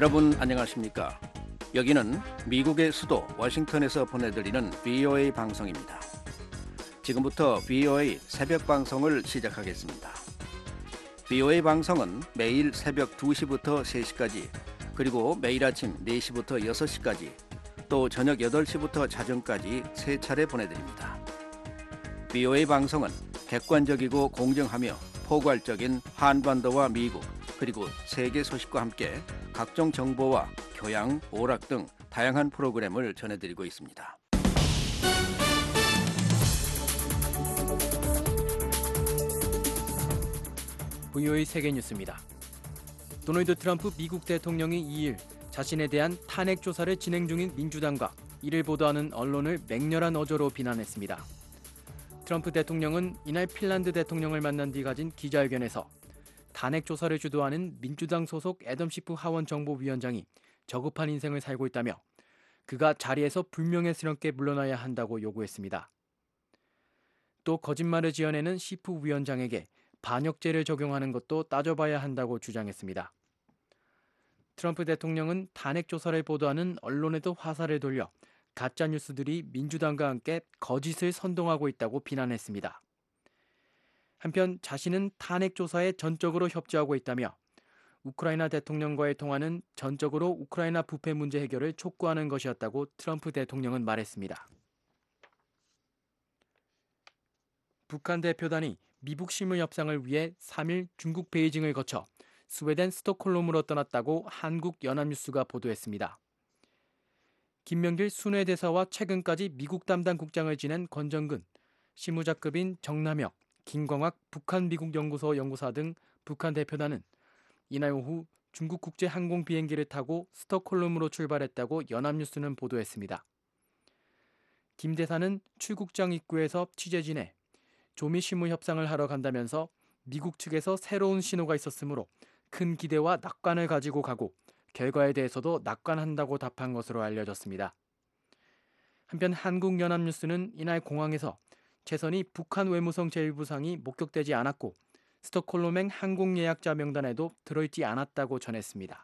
여러분 안녕하십니까? 여기는 미국의 수도 워싱턴에서 보내드리는 VOA 방송입니다. 지금부터 VOA 새벽 방송을 시작하겠습니다. VOA 방송은 매일 새벽 2시부터 3시까지, 그리고 매일 아침 4시부터 6시까지, 또 저녁 8시부터 자정까지 3차례 보내드립니다. VOA 방송은 객관적이고 공정하며 포괄적인 한반도와 미국, 그리고 세계 소식과 함께 각종 정보와 교양, 오락 등 다양한 프로그램을 전해드리고 있습니다. VOA 세계뉴스입니다. 도널드 트럼프 미국 대통령이 2일 자신에 대한 탄핵 조사를 진행 중인 민주당과 이를 보도하는 언론을 맹렬한 어조로 비난했습니다. 트럼프 대통령은 이날 핀란드 대통령을 만난 뒤 가진 기자회견에서 탄핵 조사를 주도하는 민주당 소속 애덤 시프 하원 정보위원장이 저급한 인생을 살고 있다며 그가 자리에서 불명예스럽게 물러나야 한다고 요구했습니다. 또 거짓말을 지어내는 시프 위원장에게 반역죄를 적용하는 것도 따져봐야 한다고 주장했습니다. 트럼프 대통령은 탄핵 조사를 보도하는 언론에도 화살을 돌려 가짜 뉴스들이 민주당과 함께 거짓을 선동하고 있다고 비난했습니다. 한편 자신은 탄핵 조사에 전적으로 협조하고 있다며 우크라이나 대통령과의 통화는 전적으로 우크라이나 부패 문제 해결을 촉구하는 것이었다고 트럼프 대통령은 말했습니다. 북한 대표단이 미북 실무 협상을 위해 3일 중국 베이징을 거쳐 스웨덴 스톡홀름으로 떠났다고 한국연합뉴스가 보도했습니다. 김명길 순회대사와 최근까지 미국 담당 국장을 지낸 권정근, 실무자급인 정남혁, 김광학 북한미국연구소 연구사 등 북한 대표단은 이날 오후 중국 국제 항공 비행기를 타고 스톡홀름으로 출발했다고 연합뉴스는 보도했습니다. 김 대사는 출국장 입구에서 취재 지내 조미 실무 협상을 하러 간다면서 미국 측에서 새로운 신호가 있었으므로 큰 기대와 낙관을 가지고 가고 결과에 대해서도 낙관한다고 답한 것으로 알려졌습니다. 한편 한국연합뉴스는 이날 공항에서 최선희 북한 외무성 제1부상이 목격되지 않았고 스톡홀름행 항공 예약자 명단에도 들어있지 않았다고 전했습니다.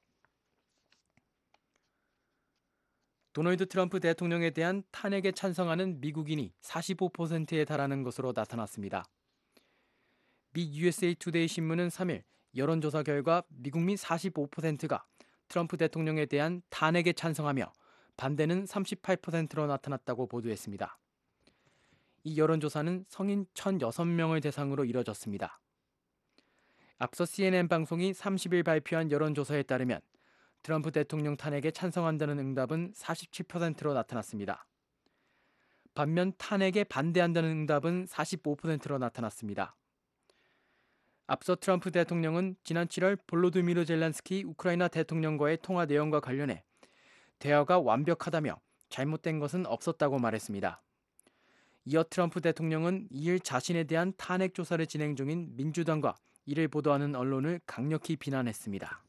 도널드 트럼프 대통령에 대한 탄핵에 찬성하는 미국인이 45%에 달하는 것으로 나타났습니다. 미 USA 투데이 신문은 3일 여론조사 결과 미국민 45%가 트럼프 대통령에 대한 탄핵에 찬성하며 반대는 38%로 나타났다고 보도했습니다. 이 여론조사는 성인 1,006명을 대상으로 이뤄졌습니다. 앞서 CNN 방송이 30일 발표한 여론조사에 따르면 트럼프 대통령 탄핵에 찬성한다는 응답은 47%로 나타났습니다. 반면 탄핵에 반대한다는 응답은 45%로 나타났습니다. 앞서 트럼프 대통령은 지난 7월 볼로디미르 젤렌스키 우크라이나 대통령과의 통화 내용과 관련해 대화가 완벽하다며 잘못된 것은 없었다고 말했습니다. 이어 트럼프 대통령은 2일 자신에 대한 탄핵 조사를 진행 중인 민주당과 이를 보도하는 언론을 강력히 비난했습니다.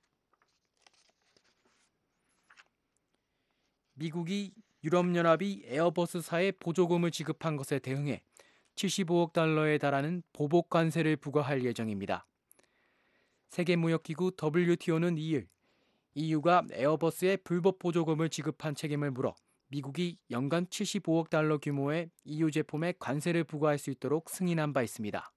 미국이 유럽연합이 에어버스사에 보조금을 지급한 것에 대응해 75억 달러에 달하는 보복 관세를 부과할 예정입니다. 세계무역기구 WTO는 2일 EU가 에어버스에 불법 보조금을 지급한 책임을 물어 미국이 연간 75억 달러 규모의 EU 제품에 관세를 부과할 수 있도록 승인한 바 있습니다.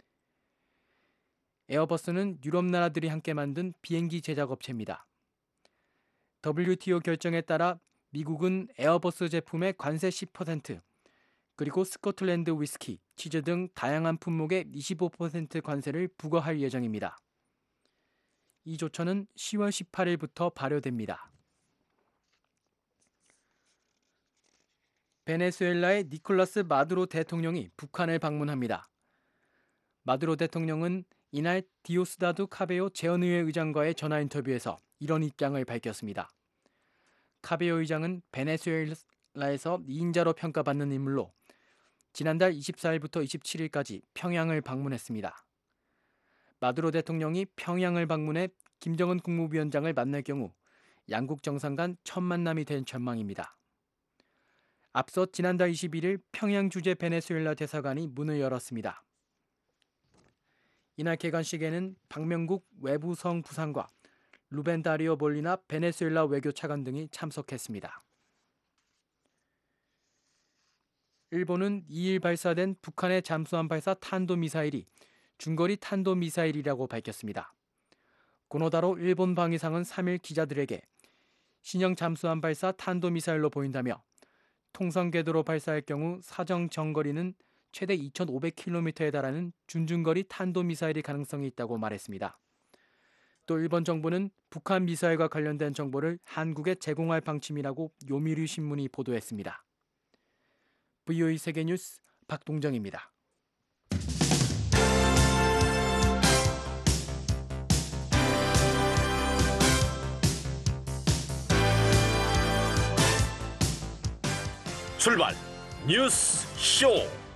에어버스는 유럽 나라들이 함께 만든 비행기 제작업체입니다. WTO 결정에 따라 미국은 에어버스 제품의 관세 10%, 그리고 스코틀랜드 위스키, 치즈 등 다양한 품목에 25% 관세를 부과할 예정입니다. 이 조처는 10월 18일부터 발효됩니다. 베네수엘라의 니콜라스 마두로 대통령이 북한을 방문합니다. 마두로 대통령은 이날 디오스다두 카베요 재헌의회 의장과의 전화 인터뷰에서 이런 입장을 밝혔습니다. 카베요 의장은 베네수엘라에서 2인자로 평가받는 인물로 지난달 24일부터 27일까지 평양을 방문했습니다. 마두로 대통령이 평양을 방문해 김정은 국무위원장을 만날 경우 양국 정상 간 첫 만남이 될 전망입니다. 앞서 지난달 21일 평양 주재 베네수엘라 대사관이 문을 열었습니다. 이날 개관식에는 박명국 외부성 부상과 루벤 다리오 볼리나 베네수엘라 외교차관 등이 참석했습니다. 일본은 2일 발사된 북한의 잠수함 발사 탄도미사일이 중거리 탄도미사일이라고 밝혔습니다. 고노다로 일본 방위상은 3일 기자들에게 신형 잠수함 발사 탄도미사일로 보인다며 통상 궤도로 발사할 경우 사정 정거리는 최대 2,500km에 달하는 준중거리 탄도미사일일 가능성이 있다고 말했습니다. 또 일본 정부는 북한 미사일과 관련된 정보를 한국에 제공할 방침이라고 요미우리 신문이 보도했습니다. VOA 세계뉴스 박동정입니다. 출발 뉴스 쇼.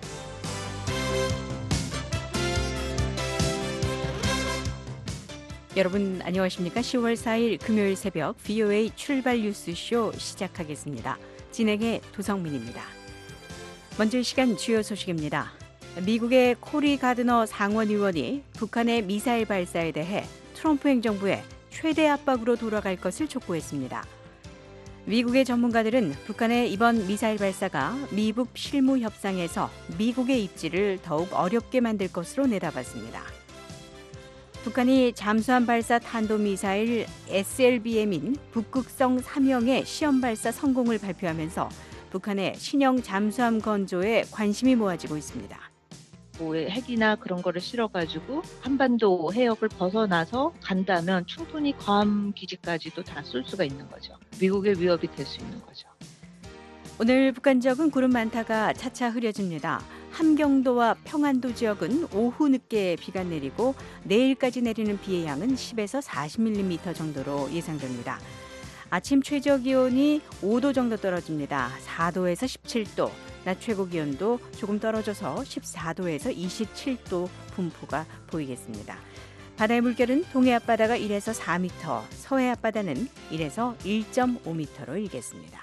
여러분 안녕하십니까? 10월 4일 금요일 새벽 VOA 출발 뉴스 쇼 시작하겠습니다. 진행의 도성민입니다. 먼저 이 시간 주요 소식입니다. 미국의 코리 가드너 상원의원이 북한의 미사일 발사에 대해 트럼프 행정부에 최대 압박으로 돌아갈 것을 촉구했습니다. 미국의 전문가들은 북한의 이번 미사일 발사가 미북 실무 협상에서 미국의 입지를 더욱 어렵게 만들 것으로 내다봤습니다. 북한이 잠수함 발사 탄도미사일 SLBM인 북극성 3형의 시험 발사 성공을 발표하면서 북한의 신형 잠수함 건조에 관심이 모아지고 있습니다. 핵이나 그런 거를 실어가지고 한반도 해역을 벗어나서 간다면 충분히 괌 기지까지도 다 쏠 수가 있는 거죠. 미국의 위협이 될 수 있는 거죠. 오늘 북한 지역은 구름 많다가 차차 흐려집니다. 함경도와 평안도 지역은 오후 늦게 비가 내리고 내일까지 내리는 비의 양은 10에서 40mm 정도로 예상됩니다. 아침 최저 기온이 5도 정도 떨어집니다. 4도에서 17도, 낮 최고 기온도 조금 떨어져서 14도에서 27도 분포가 보이겠습니다. 바다의 물결은 동해 앞바다가 1에서 4m, 서해 앞바다는 1에서 1.5m로 일겠습니다.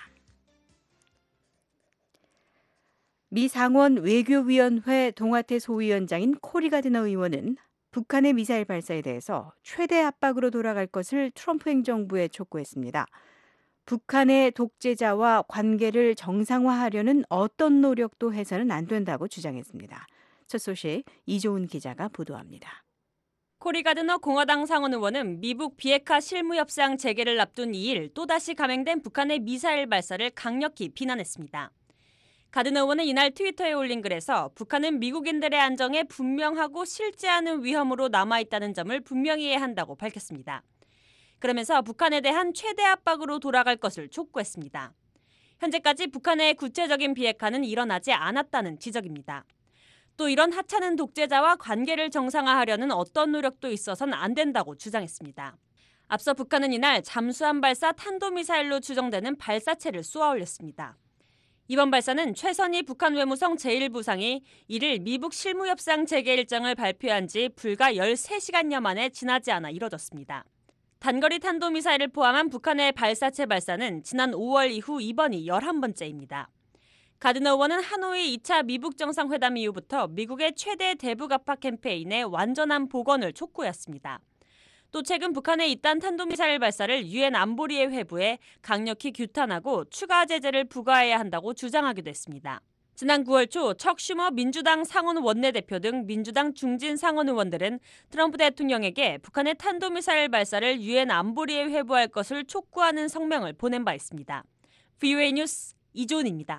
미 상원 외교위원회 동아태 소위원장인 코리 가드너 의원은 북한의 미사일 발사에 대해서 최대 압박으로 돌아갈 것을 트럼프 행정부에 촉구했습니다. 북한의 독재자와 관계를 정상화하려는 어떤 노력도 해서는 안 된다고 주장했습니다. 첫 소식 이조은 기자가 보도합니다. 코리 가드너 공화당 상원 의원은 미북 비핵화 실무협상 재개를 앞둔 2일 또다시 감행된 북한의 미사일 발사를 강력히 비난했습니다. 가드너 의원은 이날 트위터에 올린 글에서 북한은 미국인들의 안정에 분명하고 실제 않은 위험으로 남아있다는 점을 분명히 해야 한다고 밝혔습니다. 그러면서 북한에 대한 최대 압박으로 돌아갈 것을 촉구했습니다. 현재까지 북한의 구체적인 비핵화는 일어나지 않았다는 지적입니다. 또 이런 하찮은 독재자와 관계를 정상화하려는 어떤 노력도 있어서는 안 된다고 주장했습니다. 앞서 북한은 이날 잠수함 발사 탄도미사일로 추정되는 발사체를 쏘아 올렸습니다. 이번 발사는 최선희 북한 외무성 제1부상이 이를 미북 실무협상 재개 일정을 발표한 지 불과 13시간여 만에 지나지 않아 이뤄졌습니다. 단거리 탄도미사일을 포함한 북한의 발사체 발사는 지난 5월 이후 이번이 11번째입니다. 가드너 의원은 하노이 2차 미북 정상회담 이후부터 미국의 최대 대북 압박 캠페인의 완전한 복원을 촉구했습니다. 또 최근 북한의 이딴 탄도미사일 발사를 유엔 안보리에 회부해 강력히 규탄하고 추가 제재를 부과해야 한다고 주장하기도 했습니다. 지난 9월 초 척 슈머 민주당 상원 원내대표 등 민주당 중진 상원 의원들은 트럼프 대통령에게 북한의 탄도미사일 발사를 유엔 안보리에 회부할 것을 촉구하는 성명을 보낸 바 있습니다. VOA 뉴스 이조은입니다.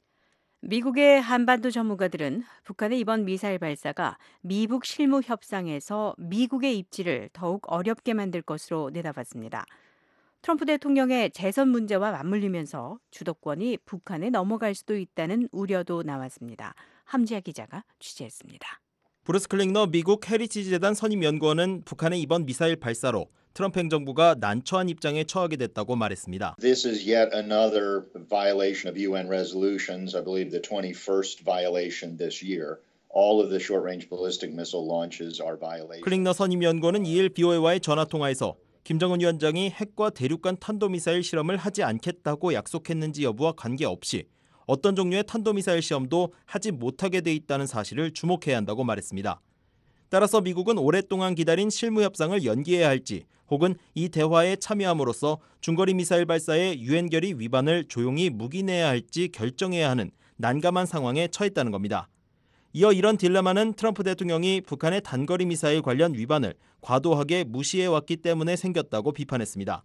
미국의 한반도 전문가들은 북한의 이번 미사일 발사가 미북 실무 협상에서 미국의 입지를 더욱 어렵게 만들 것으로 내다봤습니다. 트럼프 대통령의 재선 문제와 맞물리면서 주도권이 북한에 넘어갈 수도 있다는 우려도 나왔습니다. 함지아 기자가 취재했습니다. 브루스 클링너 미국 헤리티지 재단 선임 연구원은 북한의 이번 미사일 발사로 트럼프 행정부가 난처한 입장에 처하게 됐다고 말했습니다. This is yet another violation of UN resolutions. I believe the 21st violation this year. All of the short-range ballistic missile launches are violations. 클링너 선임 연구원은 2일 BOA와의 전화 통화에서 김정은 위원장이 핵과 대륙간 탄도미사일 실험을 하지 않겠다고 약속했는지 여부와 관계없이 어떤 종류의 탄도미사일 시험도 하지 못하게 돼 있다는 사실을 주목해야 한다고 말했습니다. 따라서 미국은 오랫동안 기다린 실무 협상을 연기해야 할지 혹은 이 대화에 참여함으로써 중거리 미사일 발사의 유엔 결의 위반을 조용히 묵인해야 할지 결정해야 하는 난감한 상황에 처했다는 겁니다. 이어 이런 딜레마는 트럼프 대통령이 북한의 단거리 미사일 관련 위반을 과도하게 무시해왔기 때문에 생겼다고 비판했습니다.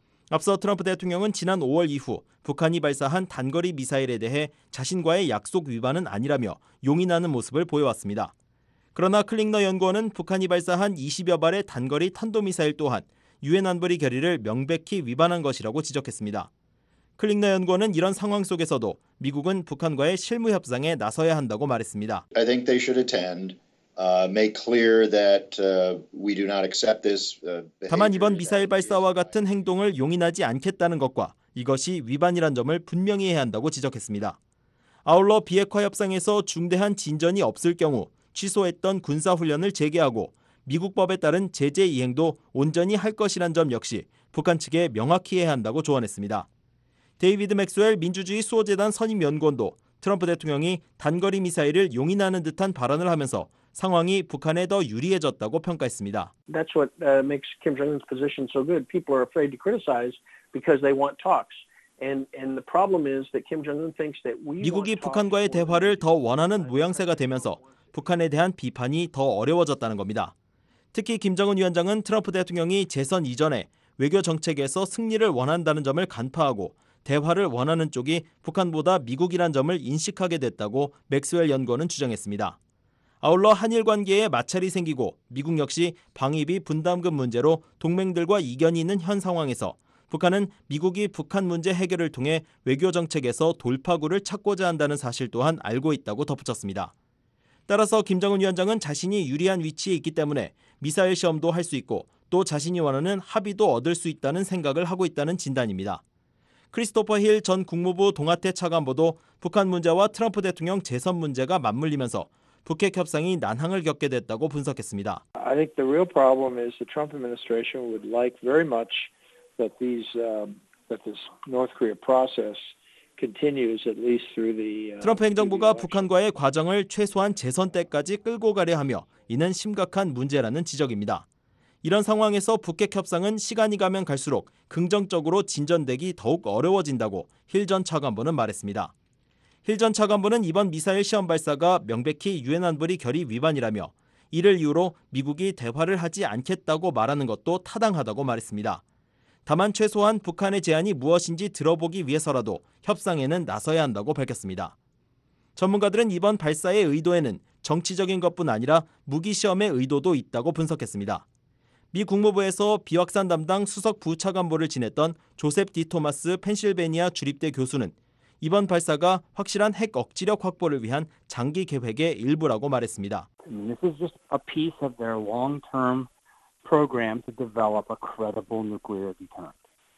앞서 트럼프 대통령은 지난 5월 이후 북한이 발사한 단거리 미사일에 대해 자신과의 약속 위반은 아니라며 용인하는 모습을 보여왔습니다. 그러나 클링너 연구원은 북한이 발사한 20여 발의 단거리 탄도미사일 또한 유엔 안보리 결의를 명백히 위반한 것이라고 지적했습니다. 클링너 연구원은 이런 상황 속에서도 미국은 북한과의 실무 협상에 나서야 한다고 말했습니다. I think they should attend, make clear that we do not accept this. 다만 이번 미사일 발사와 같은 행동을 용인하지 않겠다는 것과 이것이 위반이란 점을 분명히 해야 한다고 지적했습니다. 아울러 비핵화 협상에서 중대한 진전이 없을 경우 취소했던 군사훈련을 재개하고 미국 법에 따른 제재 이행도 온전히 할 것이란 점 역시 북한 측에 명확히 해야 한다고 조언했습니다. 데이비드 맥스웰 민주주의 수호재단 선임연구원도 트럼프 대통령이 단거리 미사일을 용인하는 듯한 발언을 하면서 상황이 북한에 더 유리해졌다고 평가했습니다. That's what makes Kim Jong-un's position so good. People are afraid to criticize because they want talks. And the problem is that Kim Jong-un thinks that we 미국이 북한과의 대화를 더 원하는 모양새가 되면서 북한에 대한 비판이 더 어려워졌다는 겁니다. 특히 김정은 위원장은 트럼프 대통령이 재선 이전에 외교 정책에서 승리를 원한다는 점을 간파하고 대화를 원하는 쪽이 북한보다 미국이란 점을 인식하게 됐다고 맥스웰 연구원은 주장했습니다. 아울러 한일 관계에 마찰이 생기고 미국 역시 방위비 분담금 문제로 동맹들과 이견이 있는 현 상황에서 북한은 미국이 북한 문제 해결을 통해 외교 정책에서 돌파구를 찾고자 한다는 사실 또한 알고 있다고 덧붙였습니다. 따라서 김정은 위원장은 자신이 유리한 위치에 있기 때문에 미사일 시험도 할 수 있고 또 자신이 원하는 합의도 얻을 수 있다는 생각을 하고 있다는 진단입니다. 크리스토퍼 힐 전 국무부 동아태 차관보도 북한 문제와 트럼프 대통령 재선 문제가 맞물리면서 북핵 협상이 난항을 겪게 됐다고 분석했습니다. I think the real problem is the Trump administration would like very much that this North Korea process continues at least through the. 트럼프 행정부가 북한과의 과정을 최소한 재선 때까지 끌고 가려 하며 이는 심각한 문제라는 지적입니다. 이런 상황에서 북핵 협상은 시간이 가면 갈수록 긍정적으로 진전되기 더욱 어려워진다고 힐 전 차관보는 말했습니다. 힐 전 차관보는 이번 미사일 시험 발사가 명백히 유엔 안보리 결의 위반이라며 이를 이유로 미국이 대화를 하지 않겠다고 말하는 것도 타당하다고 말했습니다. 다만 최소한 북한의 제안이 무엇인지 들어보기 위해서라도 협상에는 나서야 한다고 밝혔습니다. 전문가들은 이번 발사의 의도에는 정치적인 것뿐 아니라 무기 시험의 의도도 있다고 분석했습니다. 미 국무부에서 비확산 담당 수석 부차관보를 지냈던 조셉 디 토마스 펜실베니아 주립대 교수는 이번 발사가 확실한 핵 억지력 확보를 위한 장기 계획의 일부라고 말했습니다. This is just a piece of their long-term program to develop a credible nuclear deterrent.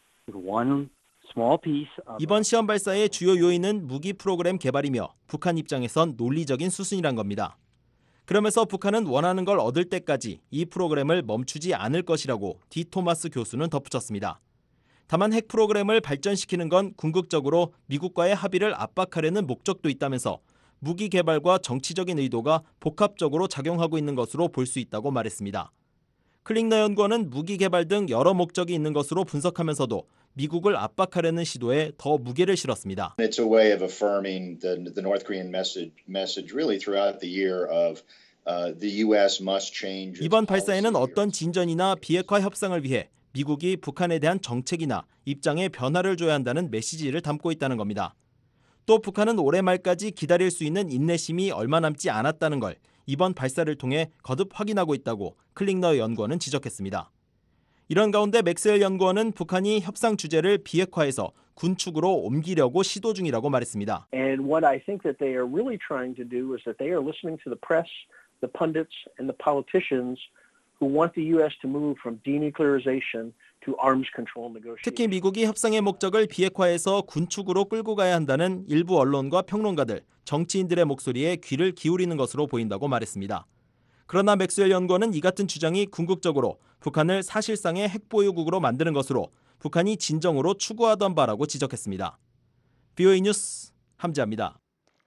One small piece of 이번 시험 발사의 주요 요인은 무기 프로그램 개발이며 북한 입장에선 논리적인 수순이란 겁니다. 그러면서 북한은 원하는 걸 얻을 때까지 이 프로그램을 멈추지 않을 것이라고 디 토마스 교수는 덧붙였습니다. 다만 핵 프로그램을 발전시키는 건 궁극적으로 미국과의 합의를 압박하려는 목적도 있다면서 무기 개발과 정치적인 의도가 복합적으로 작용하고 있는 것으로 볼 수 있다고 말했습니다. 클링너 연구원은 무기 개발 등 여러 목적이 있는 것으로 분석하면서도 미국을 압박하려는 시도에 더 무게를 실었습니다. It's a way of affirming the North Korean message really throughout the year of the U.S. must change. 이번 발사에는 어떤 진전이나 비핵화 협상을 위해 미국이 북한에 대한 정책이나 입장에 변화를 줘야 한다는 메시지를 담고 있다는 겁니다. 또 북한은 올해 말까지 기다릴 수 있는 인내심이 얼마 남지 않았다는 걸 이번 발사를 통해 거듭 확인하고 있다고 클링너 연구원은 지적했습니다. 이런 가운데 맥스웰 연구원은 북한이 협상 주제를 비핵화해서 군축으로 옮기려고 시도 중이라고 말했습니다. And what I think that they are really trying to do is that they are listening to the press, the pundits, and the politicians who want the U.S. to move from denuclearization to arms control negotiations. 특히 미국이 협상의 목적을 비핵화해서 군축으로 끌고 가야 한다는 일부 언론과 평론가들, 정치인들의 목소리에 귀를 기울이는 것으로 보인다고 말했습니다. 그러나 맥스웰 연구원은 이 같은 주장이 궁극적으로 북한을 사실상의 핵보유국으로 만드는 것으로 북한이 진정으로 추구하던 바라고 지적했습니다. VOA 뉴스 함지아입니다.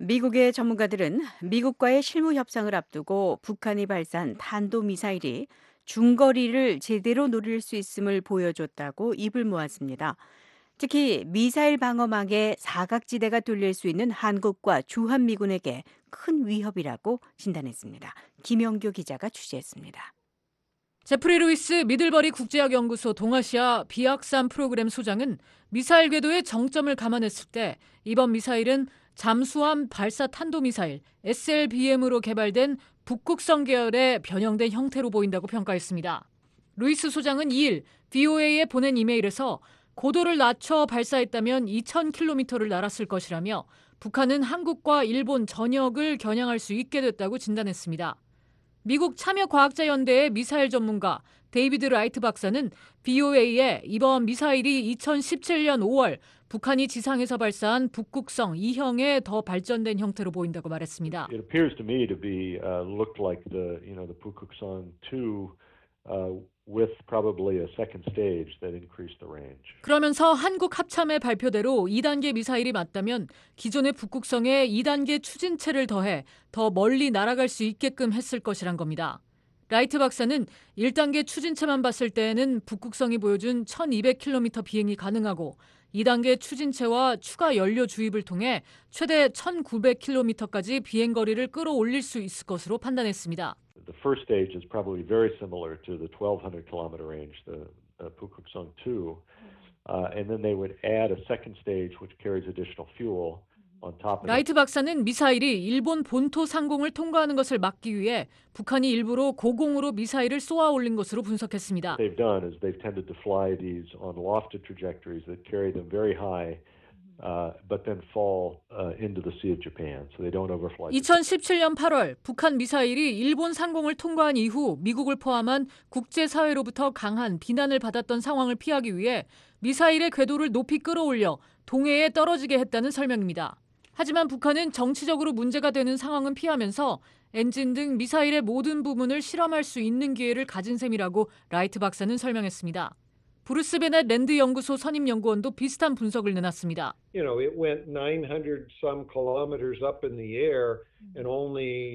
미국의 전문가들은 미국과의 실무 협상을 앞두고 북한이 발사한 탄도미사일이 중거리를 제대로 노릴 수 있음을 보여줬다고 입을 모았습니다. 특히 미사일 방어막에 사각지대가 뚫릴 수 있는 한국과 주한미군에게 큰 위협이라고 진단했습니다. 김영규 기자가 취재했습니다. 제프리 루이스 미들버리 국제학연구소 동아시아 비확산 프로그램 소장은 미사일 궤도의 정점을 감안했을 때 이번 미사일은 잠수함 발사 탄도미사일 SLBM으로 개발된 북극성 계열의 변형된 형태로 보인다고 평가했습니다. 루이스 소장은 2일 VOA에 보낸 이메일에서 고도를 낮춰 발사했다면 2,000km를 날았을 것이라며 북한은 한국과 일본 전역을 겨냥할 수 있게 됐다고 진단했습니다. 미국 참여과학자연대의 미사일 전문가 데이비드 라이트 박사는 VOA에 이번 미사일이 2017년 5월 북한이 지상에서 발사한 북극성 2형의 더 발전된 형태로 보인다고 말했습니다. It appears to me to be looked like the 북극성 2 with probably a second stage that increased the range. 그러면서 한국 합참의 발표대로 2단계 미사일이 맞다면 기존의 북극성에 2단계 추진체를 더해 더 멀리 날아갈 수 있게끔 했을 것이란 겁니다. 라이트 박사는 1단계 추진체만 봤을 때에는 북극성이 보여준 1200km 비행이 가능하고 2단계 추진체와 추가 연료 주입을 통해 최대 1900km까지 비행거리를 끌어올릴 수 있을 것으로 판단했습니다. The first stage is probably very similar to the 1200 kilometer range, the 북극성 2. And then they would add a second stage which carries additional fuel on top of it. 라이트 박사는 미사일이 일본 본토 상공을 통과하는 것을 막기 위해 북한이 일부러 고공으로 미사일을 쏘아 올린 것으로 분석했습니다. What they've done is they've tended to fly these on lofted trajectories that carry them very high. But then fall into the Sea of Japan, so they don't overfly. 2017년 8월 북한 미사일이 일본 상공을 통과한 이후 미국을 포함한 국제사회로부터 강한 비난을 받았던 상황을 피하기 위해 미사일의 궤도를 높이 끌어올려 동해에 떨어지게 했다는 설명입니다. 하지만 북한은 정치적으로 문제가 되는 상황은 피하면서 엔진 등 미사일의 모든 부분을 실험할 수 있는 기회를 가진 셈이라고 라이트 박사는 설명했습니다. 브루스 베넷 랜드 연구소 선임 연구원도 비슷한 분석을 내놨습니다. You know, it went 900 some kilometers up in the air and only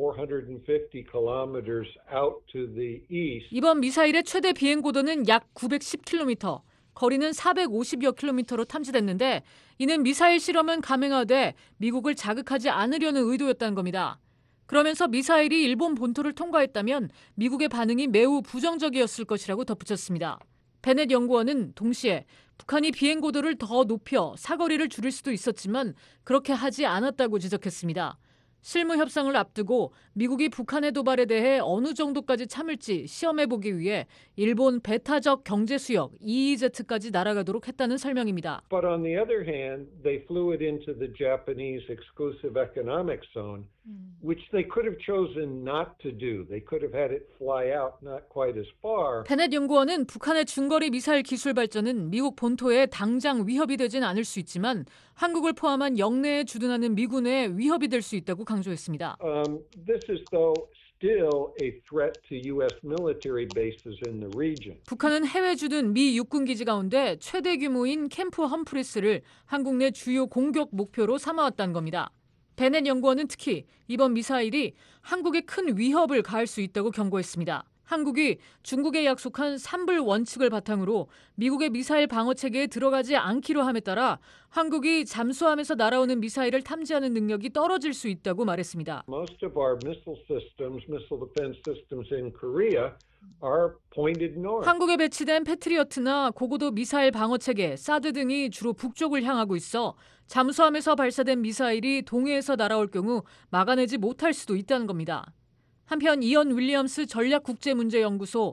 450 kilometers out to the east. 이번 미사일의 최대 비행 고도는 약 910km, 거리는 450여 킬로미터로 탐지됐는데 이는 미사일 실험은 감행하되 미국을 자극하지 않으려는 의도였다는 겁니다. 그러면서 미사일이 일본 본토를 통과했다면 미국의 반응이 매우 부정적이었을 것이라고 덧붙였습니다. 베넷 연구원은 동시에 북한이 비행 고도를 더 높여 사거리를 줄일 수도 있었지만 그렇게 하지 않았다고 지적했습니다. 실무 협상을 앞두고 미국이 북한의 도발에 대해 어느 정도까지 참을지 시험해보기 위해 일본 배타적 경제수역 EEZ까지 날아가도록 했다는 설명입니다. But on the other hand, they flew it into the Japanese exclusive economic zone, which they could have chosen not to do. They could have had it fly out not quite as far. 베넷 연구원은 북한의 중거리 미사일 기술 발전은 미국 본토에 당장 위협이 되진 않을 수 있지만 한국을 포함한 영내에 주둔하는 미군에 위협이 될 수 있다고 강조했습니다. This is though still a threat to U.S. military bases in the region. 북한은 해외 주둔 미 육군 기지 가운데 최대 규모인 캠프 험프리스를 한국 내 주요 공격 목표로 삼아왔다는 겁니다. 베넷 연구원은 특히 이번 미사일이 한국에 큰 위협을 가할 수 있다고 경고했습니다. 한국이 중국에 약속한 3불 원칙을 바탕으로 미국의 미사일 방어 체계에 들어가지 않기로 함에 따라 한국이 잠수함에서 날아오는 미사일을 탐지하는 능력이 떨어질 수 있다고 말했습니다. Most of our missile systems, missile defense systems in Korea are pointed north. 한국에 배치된 패트리어트나 고고도 미사일 방어 체계, 사드 등이 주로 북쪽을 향하고 있어 잠수함에서 발사된 미사일이 동해에서 날아올 경우 막아내지 못할 수도 있다는 겁니다. 한편 이언 윌리엄스 전략국제문제연구소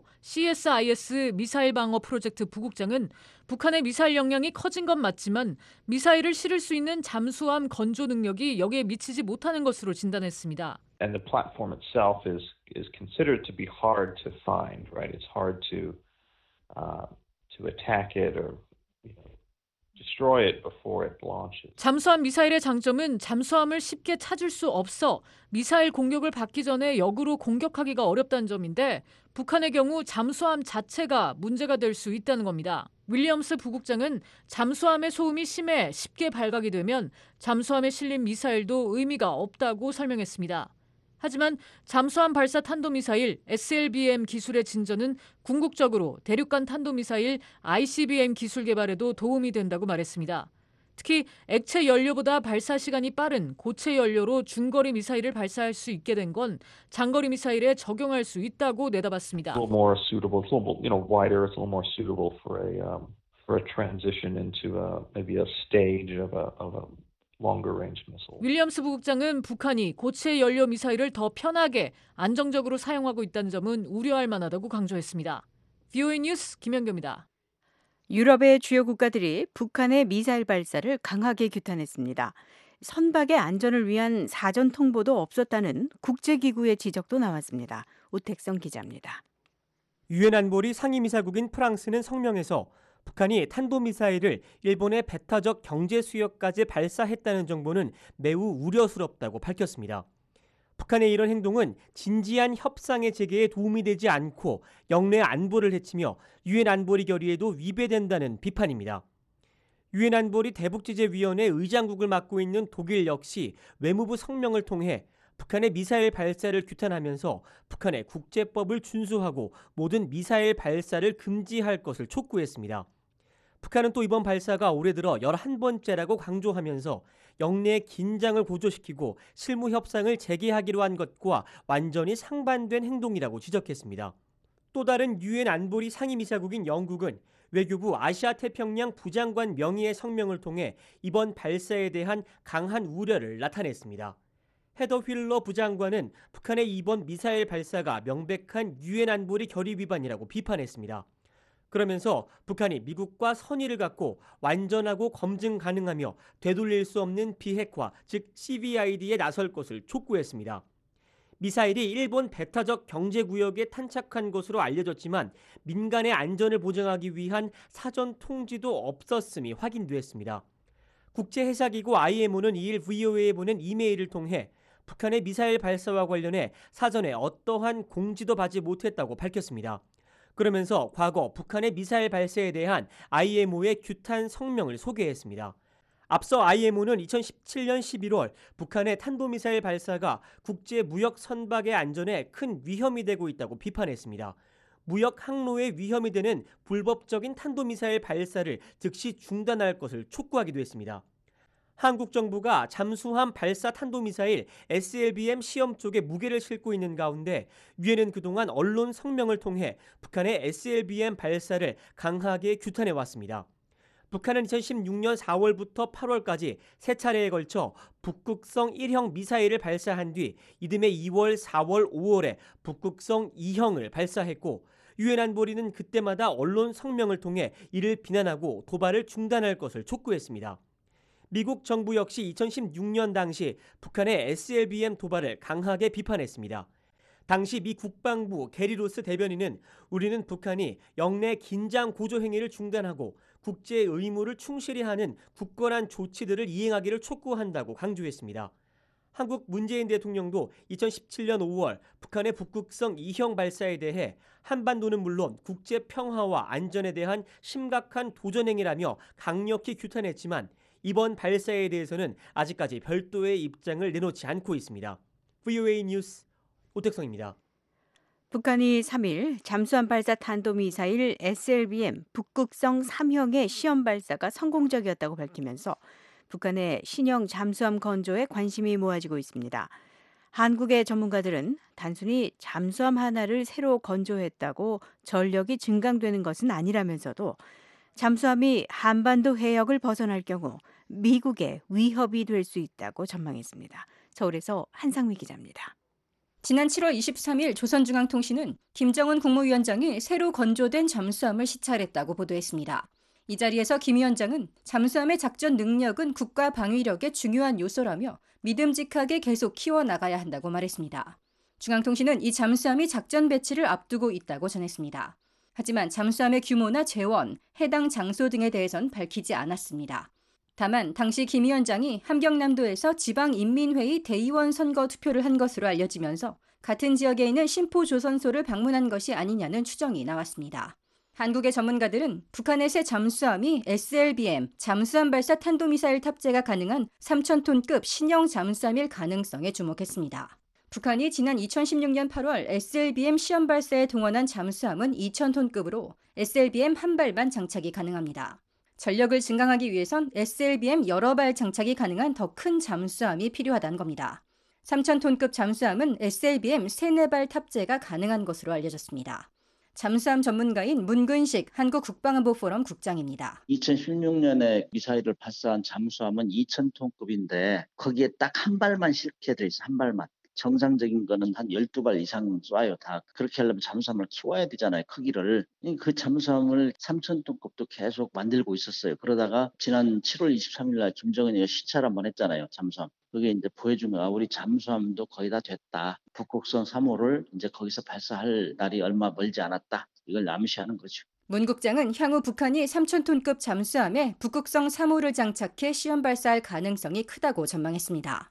CSIS 미사일 방어 프로젝트 부국장은 북한의 미사일 역량이 커진 건 맞지만 미사일을 실을 수 있는 잠수함 건조 능력이 여기에 미치지 못하는 것으로 진단했습니다. And the platform itself is considered to be hard to find, right? It's hard to attack it or destroy it before it launches. 잠수함 미사일의 장점은 잠수함을 쉽게 찾을 수 없어 미사일 공격을 받기 전에 역으로 공격하기가 어렵다는 점인데 북한의 경우 잠수함 자체가 문제가 될 수 있다는 겁니다. 윌리엄스 부국장은 잠수함의 소음이 심해 쉽게 발각이 되면 잠수함에 실린 미사일도 의미가 없다고 설명했습니다. 하지만 잠수함 발사 탄도미사일 SLBM 기술의 진전은 궁극적으로 대륙간 탄도미사일 ICBM 기술 개발에도 도움이 된다고 말했습니다. 특히 액체 연료보다 발사 시간이 빠른 고체 연료로 중거리 미사일을 발사할 수 있게 된 건 장거리 미사일에 적용할 수 있다고 내다봤습니다. A little more suitable, it's a little, wider. It's a little more suitable for a transition into maybe a stage of a longer range missile. 윌리엄스 부국장은 북한이 고체 연료 미사일을 더 편하게 안정적으로 사용하고 있다는 점은 우려할 만하다고 강조했습니다. VOA 뉴스 김현경입니다. 유럽의 주요 국가들이 북한의 미사일 발사를 강하게 규탄했습니다. 선박의 안전을 위한 사전 통보도 없었다는 국제기구의 지적도 나왔습니다. 오택성 기자입니다. 유엔 안보리 상임이사국인 프랑스는 성명에서 북한이 탄도미사일을 일본의 배타적 경제 수역까지 발사했다는 정보는 매우 우려스럽다고 밝혔습니다. 북한의 이런 행동은 진지한 협상의 재개에 도움이 되지 않고 영내 안보를 해치며 유엔 안보리 결의에도 위배된다는 비판입니다. 유엔 안보리 대북제재위원회 의장국을 맡고 있는 독일 역시 외무부 성명을 통해 북한의 미사일 발사를 규탄하면서 북한의 국제법을 준수하고 모든 미사일 발사를 금지할 것을 촉구했습니다. 북한은 또 이번 발사가 올해 들어 11번째라고 강조하면서 영내의 긴장을 고조시키고 실무 협상을 재개하기로 한 것과 완전히 상반된 행동이라고 지적했습니다. 또 다른 유엔 안보리 상임이사국인 영국은 외교부 아시아태평양 부장관 명의의 성명을 통해 이번 발사에 대한 강한 우려를 나타냈습니다. 헤더 휠러 부장관은 북한의 이번 미사일 발사가 명백한 유엔 안보리 결의 위반이라고 비판했습니다. 그러면서 북한이 미국과 선의를 갖고 완전하고 검증 가능하며 되돌릴 수 없는 비핵화, 즉 CVID에 나설 것을 촉구했습니다. 미사일이 일본 배타적 경제구역에 탄착한 것으로 알려졌지만 민간의 안전을 보장하기 위한 사전 통지도 없었음이 확인됐습니다. 국제해사기구 IMO는 2일 VOA에 보낸 이메일을 통해 북한의 미사일 발사와 관련해 사전에 어떠한 공지도 받지 못했다고 밝혔습니다. 그러면서 과거 북한의 미사일 발사에 대한 IMO의 규탄 성명을 소개했습니다. 앞서 IMO는 2017년 11월 북한의 탄도미사일 발사가 국제 무역 선박의 안전에 큰 위험이 되고 있다고 비판했습니다. 무역 항로에 위험이 되는 불법적인 탄도미사일 발사를 즉시 중단할 것을 촉구하기도 했습니다. 한국 정부가 잠수함 발사 탄도미사일 SLBM 시험 쪽에 무게를 싣고 있는 가운데 유엔은 그동안 언론 성명을 통해 북한의 SLBM 발사를 강하게 규탄해왔습니다. 북한은 2016년 4월부터 8월까지 세 차례에 걸쳐 북극성 1형 미사일을 발사한 뒤 이듬해 2월, 4월, 5월에 북극성 2형을 발사했고 유엔 안보리는 그때마다 언론 성명을 통해 이를 비난하고 도발을 중단할 것을 촉구했습니다. 미국 정부 역시 2016년 당시 북한의 SLBM 도발을 강하게 비판했습니다. 당시 미 국방부 게리 로스 대변인은 우리는 북한이 영내 긴장 고조 행위를 중단하고 국제 의무를 충실히 하는 굳건한 조치들을 이행하기를 촉구한다고 강조했습니다. 한국 문재인 대통령도 2017년 5월 북한의 북극성 2형 발사에 대해 한반도는 물론 국제 평화와 안전에 대한 심각한 도전 행위라며 강력히 규탄했지만 이번 발사에 대해서는 아직까지 별도의 입장을 내놓지 않고 있습니다. VOA 뉴스 오택성입니다. 북한이 3일 잠수함 발사 탄도미사일 SLBM 북극성 3형의 시험 발사가 성공적이었다고 밝히면서 북한의 신형 잠수함 건조에 관심이 모아지고 있습니다. 한국의 전문가들은 단순히 잠수함 하나를 새로 건조했다고 전력이 증강되는 것은 아니라면서도 잠수함이 한반도 해역을 벗어날 경우 미국의 위협이 될 수 있다고 전망했습니다. 서울에서 한상미 기자입니다. 지난 7월 23일 조선중앙통신은 김정은 국무위원장이 새로 건조된 잠수함을 시찰했다고 보도했습니다. 이 자리에서 김 위원장은 잠수함의 작전 능력은 국가 방위력의 중요한 요소라며 믿음직하게 계속 키워나가야 한다고 말했습니다. 중앙통신은 이 잠수함이 작전 배치를 앞두고 있다고 전했습니다. 하지만 잠수함의 규모나 재원, 해당 장소 등에 대해선 밝히지 않았습니다. 다만 당시 김 위원장이 함경남도에서 지방인민회의 대의원 선거 투표를 한 것으로 알려지면서 같은 지역에 있는 심포조선소를 방문한 것이 아니냐는 추정이 나왔습니다. 한국의 전문가들은 북한의 새 잠수함이 SLBM, 잠수함 발사 탄도미사일 탑재가 가능한 3,000톤급 신형 잠수함일 가능성에 주목했습니다. 북한이 지난 2016년 8월 SLBM 시험 발사에 동원한 잠수함은 2,000톤급으로 SLBM 한 발만 장착이 가능합니다. 전력을 증강하기 위해선 SLBM 여러 발 장착이 가능한 더 큰 잠수함이 필요하다는 겁니다. 3,000톤급 잠수함은 SLBM 3-4발 탑재가 가능한 것으로 알려졌습니다. 잠수함 전문가인 문근식 한국국방안보포럼 국장입니다. 2016년에 미사일을 발사한 잠수함은 2,000톤급인데 거기에 딱 한 발만 실게 돼 있어, 한 발만. 정상적인 거는 한 12발 이상 쏴요. 다 그렇게 하려면 잠수함을 키워야 되잖아요. 크기를. 그 잠수함을 3,000톤급도 계속 만들고 있었어요. 그러다가 지난 7월 23일 날 김정은이가 시찰 한번 했잖아요. 잠수함. 그게 이제 보여준 거야. 우리 잠수함도 거의 다 됐다. 북극성 3호를 이제 거기서 발사할 날이 얼마 멀지 않았다. 이걸 암시하는 거죠. 문 국장은 향후 북한이 3,000톤급 잠수함에 북극성 3호를 장착해 시험 발사할 가능성이 크다고 전망했습니다.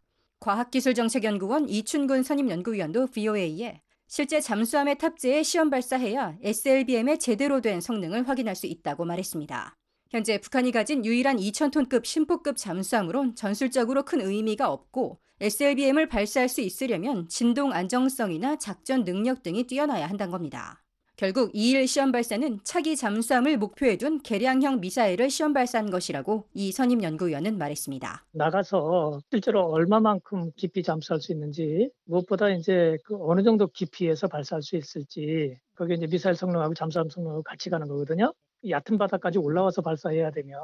과학기술정책연구원 이춘근 선임연구위원도 VOA에 실제 잠수함의 탑재에 시험 발사해야 SLBM의 제대로 된 성능을 확인할 수 있다고 말했습니다. 현재 북한이 가진 유일한 2,000톤급 심포급 잠수함으론 전술적으로 큰 의미가 없고 SLBM을 발사할 수 있으려면 진동 안정성이나 작전 능력 등이 뛰어나야 한다는 겁니다. 결국 2일 시험 발사는 차기 잠수함을 목표에 둔 개량형 미사일을 시험 발사한 것이라고 이 선임 연구위원은 말했습니다. 나가서 실제로 얼마만큼 깊이 잠수할 수 있는지, 무엇보다 이제 그 어느 정도 깊이에서 발사할 수 있을지, 그게 이제 미사일 성능하고 잠수함 성능하고 같이 가는 거거든요. 얕은 바다까지 올라와서 발사해야 되면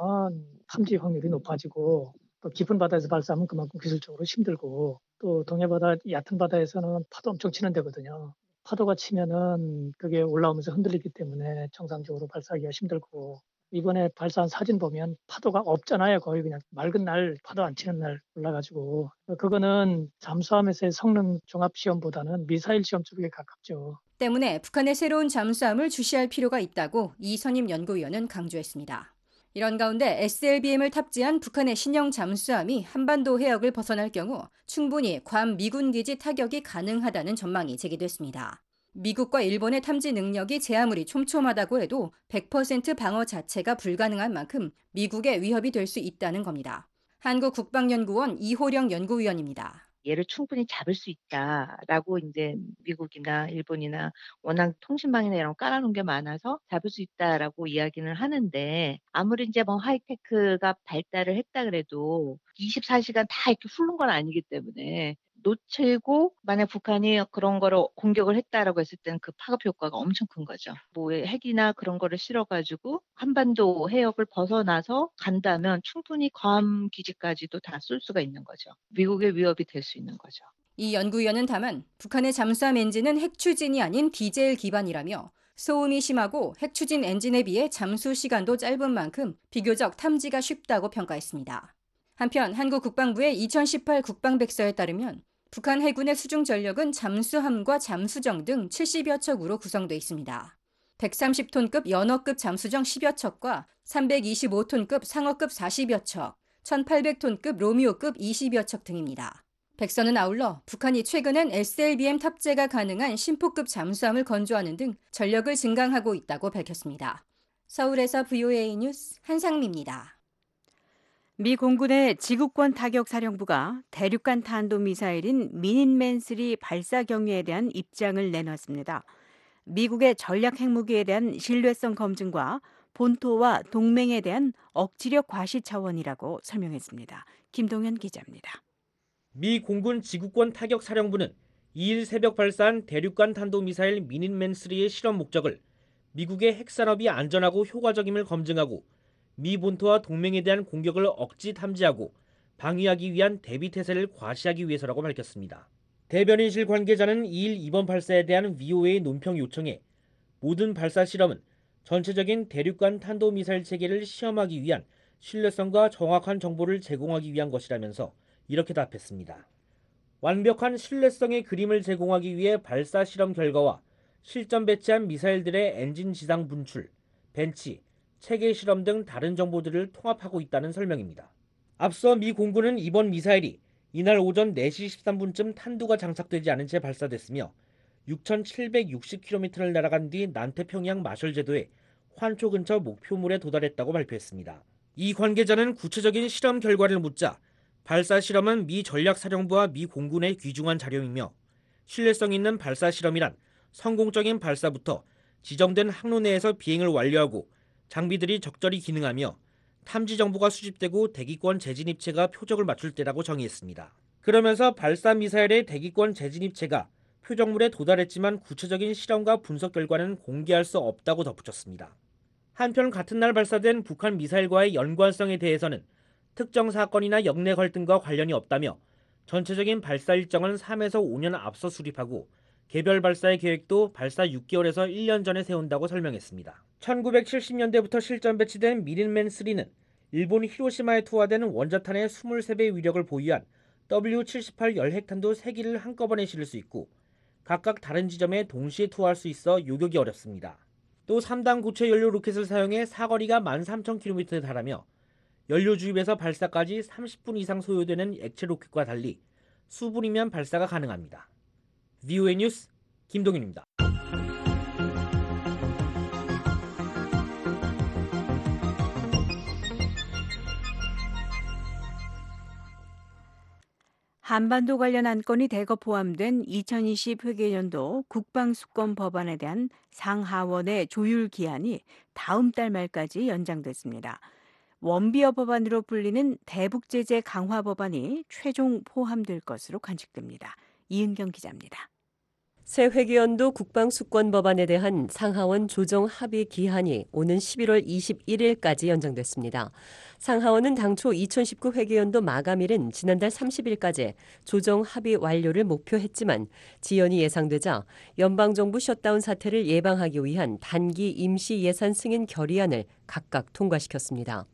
탐지 확률이 높아지고, 또 깊은 바다에서 발사하면 그만큼 기술적으로 힘들고, 또 동해바다 얕은 바다에서는 파도 엄청 치는 데거든요. 파도가 치면은 그게 올라오면서 흔들리기 때문에 정상적으로 발사하기가 힘들고, 이번에 발사한 사진 보면 파도가 없잖아요. 거의 그냥 맑은 날, 파도 안 치는 날 올라가지고. 그거는 잠수함에서의 성능 종합 시험보다는 미사일 시험 쪽에 가깝죠. 때문에 북한의 새로운 잠수함을 주시할 필요가 있다고 이 선임 연구위원은 강조했습니다. 이런 가운데 SLBM을 탑재한 북한의 신형 잠수함이 한반도 해역을 벗어날 경우 충분히 괌 미군 기지 타격이 가능하다는 전망이 제기됐습니다. 미국과 일본의 탐지 능력이 제 아무리 촘촘하다고 해도 100% 방어 자체가 불가능한 만큼 미국의 위협이 될 수 있다는 겁니다. 한국국방연구원 이호령 연구위원입니다. 얘를 충분히 잡을 수 있다라고 이제 미국이나 일본이나 워낙 통신망이나 이런 거 깔아놓은 게 많아서 잡을 수 있다라고 이야기는 하는데, 아무리 이제 뭐 하이테크가 발달을 했다 그래도 24시간 다 이렇게 훑는 건 아니기 때문에 놓치고 만약 북한이 그런 거를 공격을 했다라고 했을 때는 그 파급 효과가 엄청 큰 거죠. 뭐 핵이나 그런 거를 실어가지고 한반도 해역을 벗어나서 간다면 충분히 괌 기지까지도 다 쏠 수가 있는 거죠. 미국의 위협이 될 수 있는 거죠. 이 연구위원은 다만 북한의 잠수함 엔진은 핵 추진이 아닌 디젤 기반이라며 소음이 심하고 핵 추진 엔진에 비해 잠수 시간도 짧은 만큼 비교적 탐지가 쉽다고 평가했습니다. 한편 한국 국방부의 2018 국방백서에 따르면 북한 해군의 수중 전력은 잠수함과 잠수정 등 70여 척으로 구성되어 있습니다. 130톤급 연어급 잠수정 10여 척과 325톤급 상어급 40여 척, 1800톤급 로미오급 20여 척 등입니다. 백서는 아울러 북한이 최근엔 SLBM 탑재가 가능한 심포급 잠수함을 건조하는 등 전력을 증강하고 있다고 밝혔습니다. 서울에서 VOA 뉴스 한상미입니다. 미 공군의 지구권 타격 사령부가 대륙간 탄도미사일인 미닌맨 3 발사 경위에 대한 입장을 내놨습니다. 미국의 전략 핵무기에 대한 신뢰성 검증과 본토와 동맹에 대한 억지력 과시 차원이라고 설명했습니다. 김동현 기자입니다. 미 공군 지구권 타격 사령부는 2일 새벽 발사한 대륙간 탄도미사일 미닌맨 3의 실험 목적을 미국의 핵산업이 안전하고 효과적임을 검증하고 미 본토와 동맹에 대한 공격을 억지 탐지하고 방위하기 위한 대비태세를 과시하기 위해서라고 밝혔습니다. 대변인실 관계자는 2일 이번 발사에 대한 VOA 논평 요청에 모든 발사 실험은 전체적인 대륙간 탄도미사일 체계를 시험하기 위한 신뢰성과 정확한 정보를 제공하기 위한 것이라면서 이렇게 답했습니다. 완벽한 신뢰성의 그림을 제공하기 위해 발사 실험 결과와 실전 배치한 미사일들의 엔진 지상 분출, 벤치, 체계 실험 등 다른 정보들을 통합하고 있다는 설명입니다. 앞서 미 공군은 이번 미사일이 이날 오전 4시 13분쯤 탄두가 장착되지 않은 채 발사됐으며 6,760km를 날아간 뒤 남태평양 마셜 제도의 환초 근처 목표물에 도달했다고 발표했습니다. 이 관계자는 구체적인 실험 결과를 묻자 발사 실험은 미 전략사령부와 미 공군의 귀중한 자료이며 신뢰성 있는 발사 실험이란 성공적인 발사부터 지정된 항로 내에서 비행을 완료하고 장비들이 적절히 기능하며 탐지 정보가 수집되고 대기권 재진입체가 표적을 맞출 때라고 정의했습니다. 그러면서 발사 미사일의 대기권 재진입체가 표적물에 도달했지만 구체적인 실험과 분석 결과는 공개할 수 없다고 덧붙였습니다. 한편 같은 날 발사된 북한 미사일과의 연관성에 대해서는 특정 사건이나 역내 갈등과 관련이 없다며 전체적인 발사 일정은 3에서 5년 앞서 수립하고 개별 발사의 계획도 발사 6개월에서 1년 전에 세운다고 설명했습니다. 1970년대부터 실전 배치된 미닌맨 3는 일본 히로시마에 투하된 원자탄의 23배 위력을 보유한 W-78 열핵탄도 3기를 한꺼번에 실을 수 있고 각각 다른 지점에 동시에 투하할 수 있어 요격이 어렵습니다. 또 3단 고체 연료 로켓을 사용해 사거리가 13,000km에 달하며 연료 주입에서 발사까지 30분 이상 소요되는 액체 로켓과 달리 수분이면 발사가 가능합니다. VOA 뉴스 김동윤입니다. 한반도 관련 안건이 대거 포함된 2020 회계연도 국방수권 법안에 대한 상하원의 조율 기한이 다음 달 말까지 연장됐습니다. 원비어 법안으로 불리는 대북제재 강화 법안이 최종 포함될 것으로 관측됩니다. 이은경 기자입니다. 새 회계연도 국방수권 법안에 대한 상하원 조정 합의 기한이 오는 11월 21일까지 연장됐습니다. 상하원은 당초 2019 회계연도 마감일은 지난달 30일까지 조정 합의 완료를 목표했지만 지연이 예상되자 연방정부 셧다운 사태를 예방하기 위한 단기 임시 예산 승인 결의안을 각각 통과시켰습니다.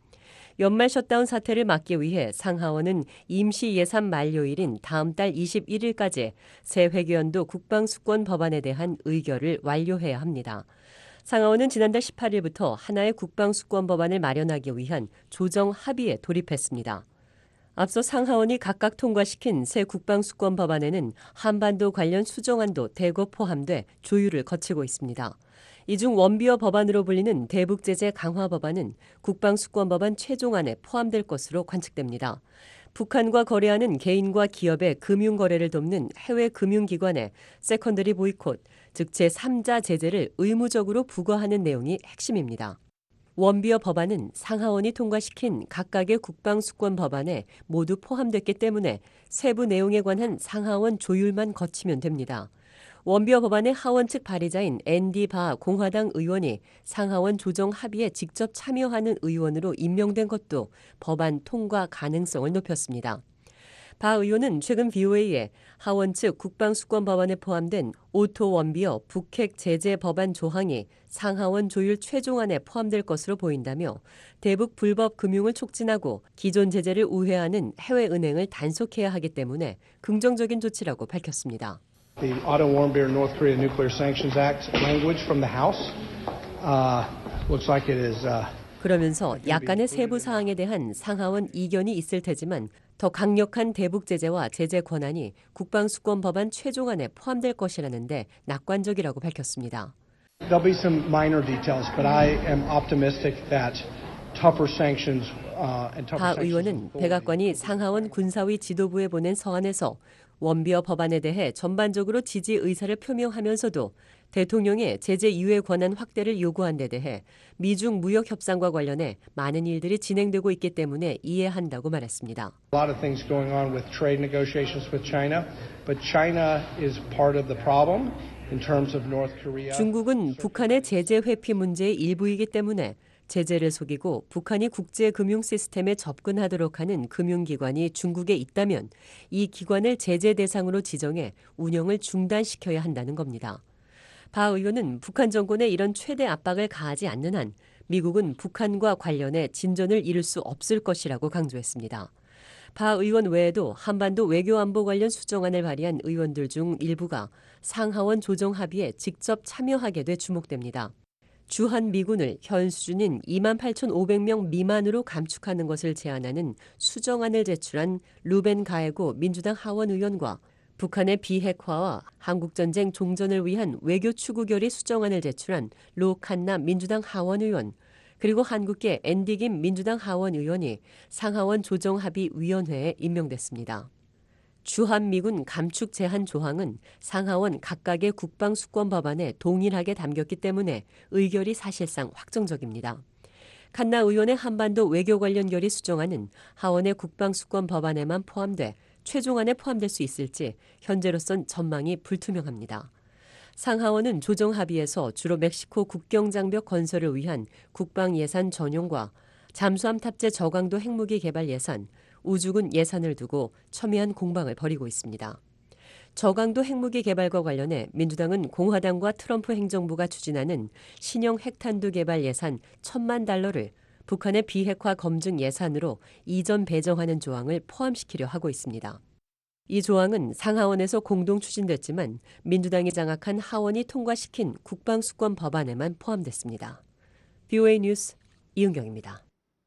연말 셧다운 사태를 막기 위해 상하원은 임시 예산 만료일인 다음 달 21일까지 새 회계연도 국방수권 법안에 대한 의결을 완료해야 합니다. 상하원은 지난달 18일부터 하나의 국방수권 법안을 마련하기 위한 조정 합의에 돌입했습니다. 앞서 상하원이 각각 통과시킨 새 국방수권 법안에는 한반도 관련 수정안도 대거 포함돼 조율을 거치고 있습니다. 이 중 원비어 법안으로 불리는 대북제재 강화 법안은 국방수권법안 최종안에 포함될 것으로 관측됩니다. 북한과 거래하는 개인과 기업의 금융거래를 돕는 해외 금융기관에 세컨더리 보이콧, 즉 제3자 제재를 의무적으로 부과하는 내용이 핵심입니다. 원비어 법안은 상하원이 통과시킨 각각의 국방수권 법안에 모두 포함됐기 때문에 세부 내용에 관한 상하원 조율만 거치면 됩니다. 원비어 법안의 하원 측 발의자인 앤디 바 공화당 의원이 상하원 조정 합의에 직접 참여하는 의원으로 임명된 것도 법안 통과 가능성을 높였습니다. 바 의원은 최근 VOA에 하원 측 국방수권 법안에 포함된 오토 원비어 북핵 제재 법안 조항이 상하원 조율 최종안에 포함될 것으로 보인다며 대북 불법 금융을 촉진하고 기존 제재를 우회하는 해외 은행을 단속해야 하기 때문에 긍정적인 조치라고 밝혔습니다. The Auto Warm Beer North Korea Nuclear Sanctions Act language from the House looks like it is. 그러면서 약간의 세부 사항에 대한 상하원 이견이 있을 테지만 더 강력한 대북 제재와 제재 권한이 국방수권 법안 최종안에 포함될 것이라는데 낙관적이라고 밝혔습니다. There'll be some minor details, but I am optimistic that tougher sanctions and tougher 바 sanctions. 의원은 백악관이 상하원 군사위 지도부에 보낸 서한에서 원비어 법안에 대해 전반적으로 지지 의사를 표명하면서도 대통령의 제재 유예 권한 확대를 요구한 데 대해 미중 무역 협상과 관련해 많은 일들이 진행되고 있기 때문에 이해한다고 말했습니다. A lot of things going on with trade negotiations with China, but China is part of the problem in terms of North Korea. 중국은 북한의 제재 회피 문제의 일부이기 때문에 제재를 속이고 북한이 국제 금융 시스템에 접근하도록 하는 금융기관이 중국에 있다면 이 기관을 제재 대상으로 지정해 운영을 중단시켜야 한다는 겁니다. 바 의원은 북한 정권에 이런 최대 압박을 가하지 않는 한 미국은 북한과 관련해 진전을 이룰 수 없을 것이라고 강조했습니다. 바 의원 외에도 한반도 외교안보 관련 수정안을 발의한 의원들 중 일부가 상하원 조정 합의에 직접 참여하게 돼 주목됩니다. 주한 미군을 현 수준인 28,500명 미만으로 감축하는 것을 제안하는 수정안을 제출한 루벤 가에고 민주당 하원 의원과 북한의 비핵화와 한국전쟁 종전을 위한 외교 추구 결의 수정안을 제출한 로 칸나 민주당 하원 의원, 그리고 한국계 앤디 김 민주당 하원 의원이 상하원 조정합의위원회에 임명됐습니다. 주한미군 감축 제한 조항은 상하원 각각의 국방수권 법안에 동일하게 담겼기 때문에 의결이 사실상 확정적입니다. 칸나 의원의 한반도 외교 관련 결의 수정안은 하원의 국방수권 법안에만 포함돼 최종안에 포함될 수 있을지 현재로선 전망이 불투명합니다. 상하원은 조정 합의에서 주로 멕시코 국경장벽 건설을 위한 국방 예산 전용과 잠수함 탑재 저강도 핵무기 개발 예산, 우주군 예산을 두고 첨예한 공방을 벌이고 있습니다. 저강도 핵무기 개발과 관련해 민주당은 공화당과 트럼프 행정부가 추진하는 신형 핵탄두 개발 예산 1,000만 달러를 북한의 비핵화 검증 예산으로 이전 배정하는 조항을 포함시키려 하고 있습니다. 이 조항은 상하원에서 공동 추진됐지만 민주당이 장악한 하원이 통과시킨 국방수권 법안에만 포함됐습니다. BOA 뉴스 이은경입니다.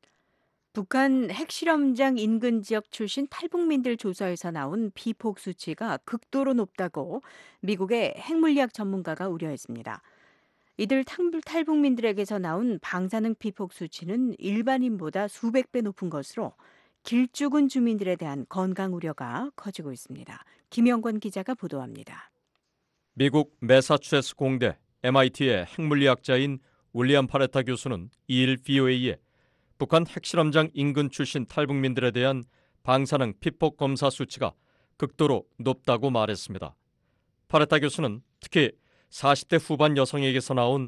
북한 핵실험장 인근 지역 출신 탈북민들 조사에서 나온 피폭 수치가 극도로 높다고 미국의 핵물리학 전문가가 우려했습니다. 이들 탈북민들에게서 나온 방사능 피폭 수치는 일반인보다 수백 배 높은 것으로 길쭉은 주민들에 대한 건강 우려가 커지고 있습니다. 김영권 기자가 보도합니다. 미국 매사추세츠 공대 MIT의 핵물리학자인 윌리엄 파레타 교수는 2일 VOA에 북한 핵실험장 인근 출신 탈북민들에 대한 방사능 피폭 검사 수치가 극도로 높다고 말했습니다. 파레타 교수는 특히 40대 후반 여성에게서 나온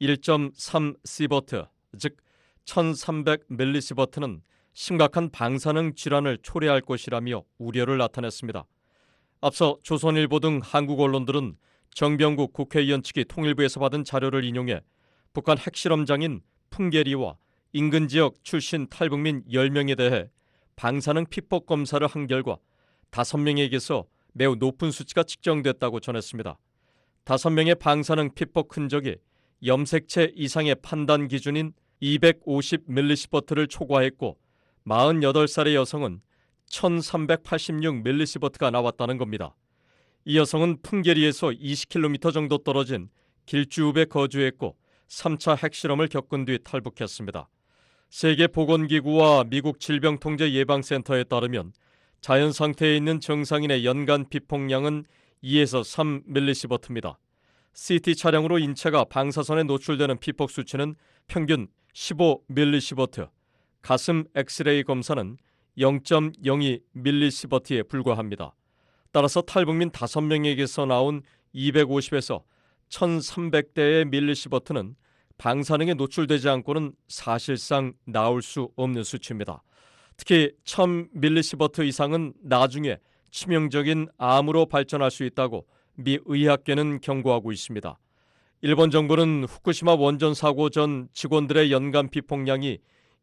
1.3시버트, 즉 1300밀리시버트는 심각한 방사능 질환을 초래할 것이라며 우려를 나타냈습니다. 앞서 조선일보 등 한국 언론들은 정병국 국회의원 측이 통일부에서 받은 자료를 인용해 북한 핵실험장인 풍계리와 인근 지역 출신 탈북민 10명에 대해 방사능 피폭 검사를 한 결과 5명에게서 매우 높은 수치가 측정됐다고 전했습니다. 5명의 방사능 피폭 흔적이 염색체 이상의 판단 기준인 250밀리시버트를 초과했고 48살의 여성은 1386밀리시버트가 나왔다는 겁니다. 이 여성은 풍계리에서 20km 정도 떨어진 길주읍에 거주했고 3차 핵실험을 겪은 뒤 탈북했습니다. 세계보건기구와 미국 질병통제예방센터에 따르면 자연 상태에 있는 정상인의 연간 피폭량은 2에서 3밀리시버트입니다. CT 촬영으로 인체가 방사선에 노출되는 피폭 수치는 평균 15밀리시버트, 가슴 엑스레이 검사는 0.02밀리시버트에 불과합니다. 따라서 탈북민 5명에게서 나온 250에서 1300대의 밀리시버트는 방사능에 노출되지 않고는 사실상 나올 수 없는 수치입니다. 특히 1000밀리시버트 이상은 나중에 치명적인 암으로 발전할 수 있다고 미 의학계는 경고하고 있습니다. 일본 정부는 후쿠시마 원전 사고 전 직원들의 연간 피폭량이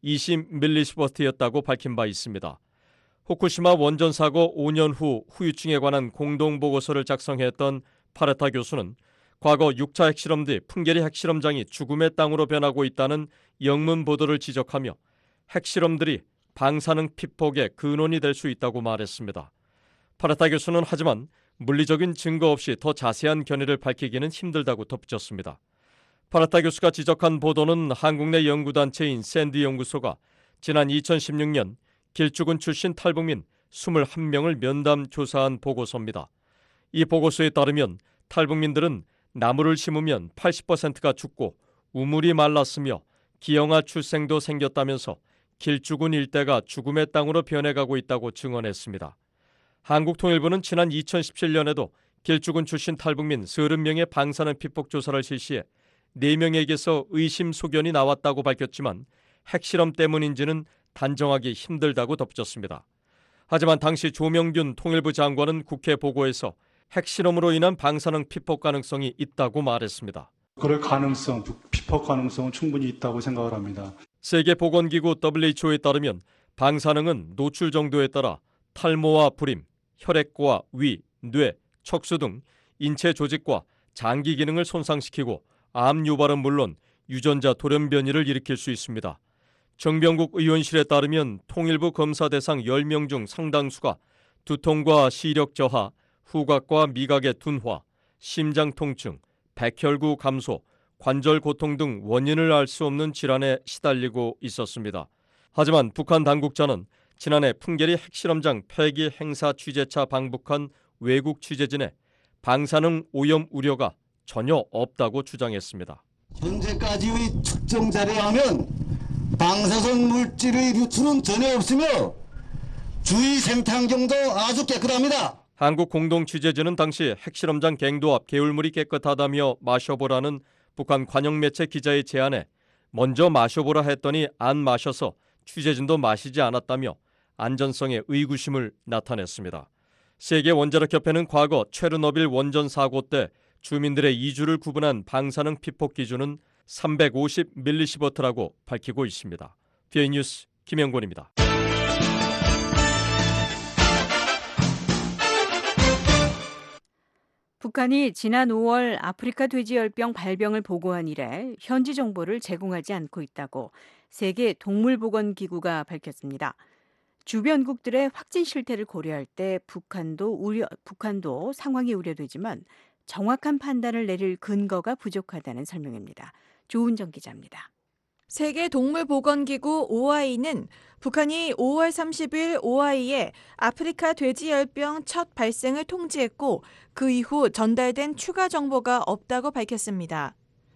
20밀리시버트였다고 밝힌 바 있습니다. 후쿠시마 원전 사고 5년 후 후유증에 관한 공동보고서를 작성했던 파레타 교수는 과거 6차 핵실험 뒤 풍계리 핵실험장이 죽음의 땅으로 변하고 있다는 영문 보도를 지적하며 핵실험들이 방사능 피폭의 근원이 될 수 있다고 말했습니다. 파레타 교수는 하지만 물리적인 증거 없이 더 자세한 견해를 밝히기는 힘들다고 덧붙였습니다. 파레타 교수가 지적한 보도는 한국 내 연구단체인 샌드 연구소가 지난 2016년 길쭉은 출신 탈북민 21명을 면담 조사한 보고서입니다. 이 보고서에 따르면 탈북민들은 나무를 심으면 80%가 죽고 우물이 말랐으며 기형아 출생도 생겼다면서 길쭉은 일대가 죽음의 땅으로 변해가고 있다고 증언했습니다. 한국통일부는 지난 2017년에도 길쭉은 출신 탈북민 30명의 방사능 피폭 조사를 실시해 4명에게서 의심 소견이 나왔다고 밝혔지만 핵실험 때문인지는 단정하기 힘들다고 덧붙였습니다. 하지만 당시 조명균 통일부 장관은 국회 보고에서 핵실험으로 인한 방사능 피폭 가능성이 있다고 말했습니다. 그럴 피폭 가능성은 충분히 있다고 생각을 합니다. 세계보건기구 WHO에 따르면 방사능은 노출 정도에 따라 탈모와 불임, 혈액과 위, 뇌, 척수 등 인체 조직과 장기 기능을 손상시키고 암 유발은 물론 유전자 돌연변이를 일으킬 수 있습니다. 정병국 의원실에 따르면 통일부 검사 대상 10명 중 상당수가 두통과 시력 저하, 후각과 미각의 둔화, 심장 통증, 백혈구 감소, 관절 고통 등 원인을 알 수 없는 질환에 시달리고 있었습니다. 하지만 북한 당국자는 지난해 풍계리 핵실험장 폐기 행사 취재차 방북한 외국 취재진의 방사능 오염 우려가 전혀 없다고 주장했습니다. 현재까지의 측정 자료에 하면 방사선 물질의 유출은 전혀 없으며 주위 생태환경도 아주 깨끗합니다. 한국 공동 취재진은 당시 핵실험장 갱도 앞 개울물이 깨끗하다며 마셔보라는 북한 관영 매체 기자의 제안에 먼저 마셔보라 했더니 안 마셔서 취재진도 마시지 않았다며 안전성에 의구심을 나타냈습니다. 세계원자력협회는 과거 체르노빌 원전 사고 때 주민들의 이주를 구분한 방사능 피폭 기준은 350mS라고 밝히고 있습니다. BA 뉴스 김영권입니다. 북한이 지난 5월 아프리카 돼지열병 발병을 보고한 이래 현지 정보를 제공하지 않고 있다고 세계 동물보건기구가 밝혔습니다. 주변국들의 확진 실태를 고려할 때 북한도 상황이 우려되지만 정확한 판단을 내릴 근거가 부족하다는 설명입니다. 조은정 기자입니다. 세계 동물보건기구 OI는 북한이 5월 30일 OI에 아프리카 돼지열병 첫 발생을 통지했고 그 이후 전달된 추가 정보가 없다고 밝혔습니다.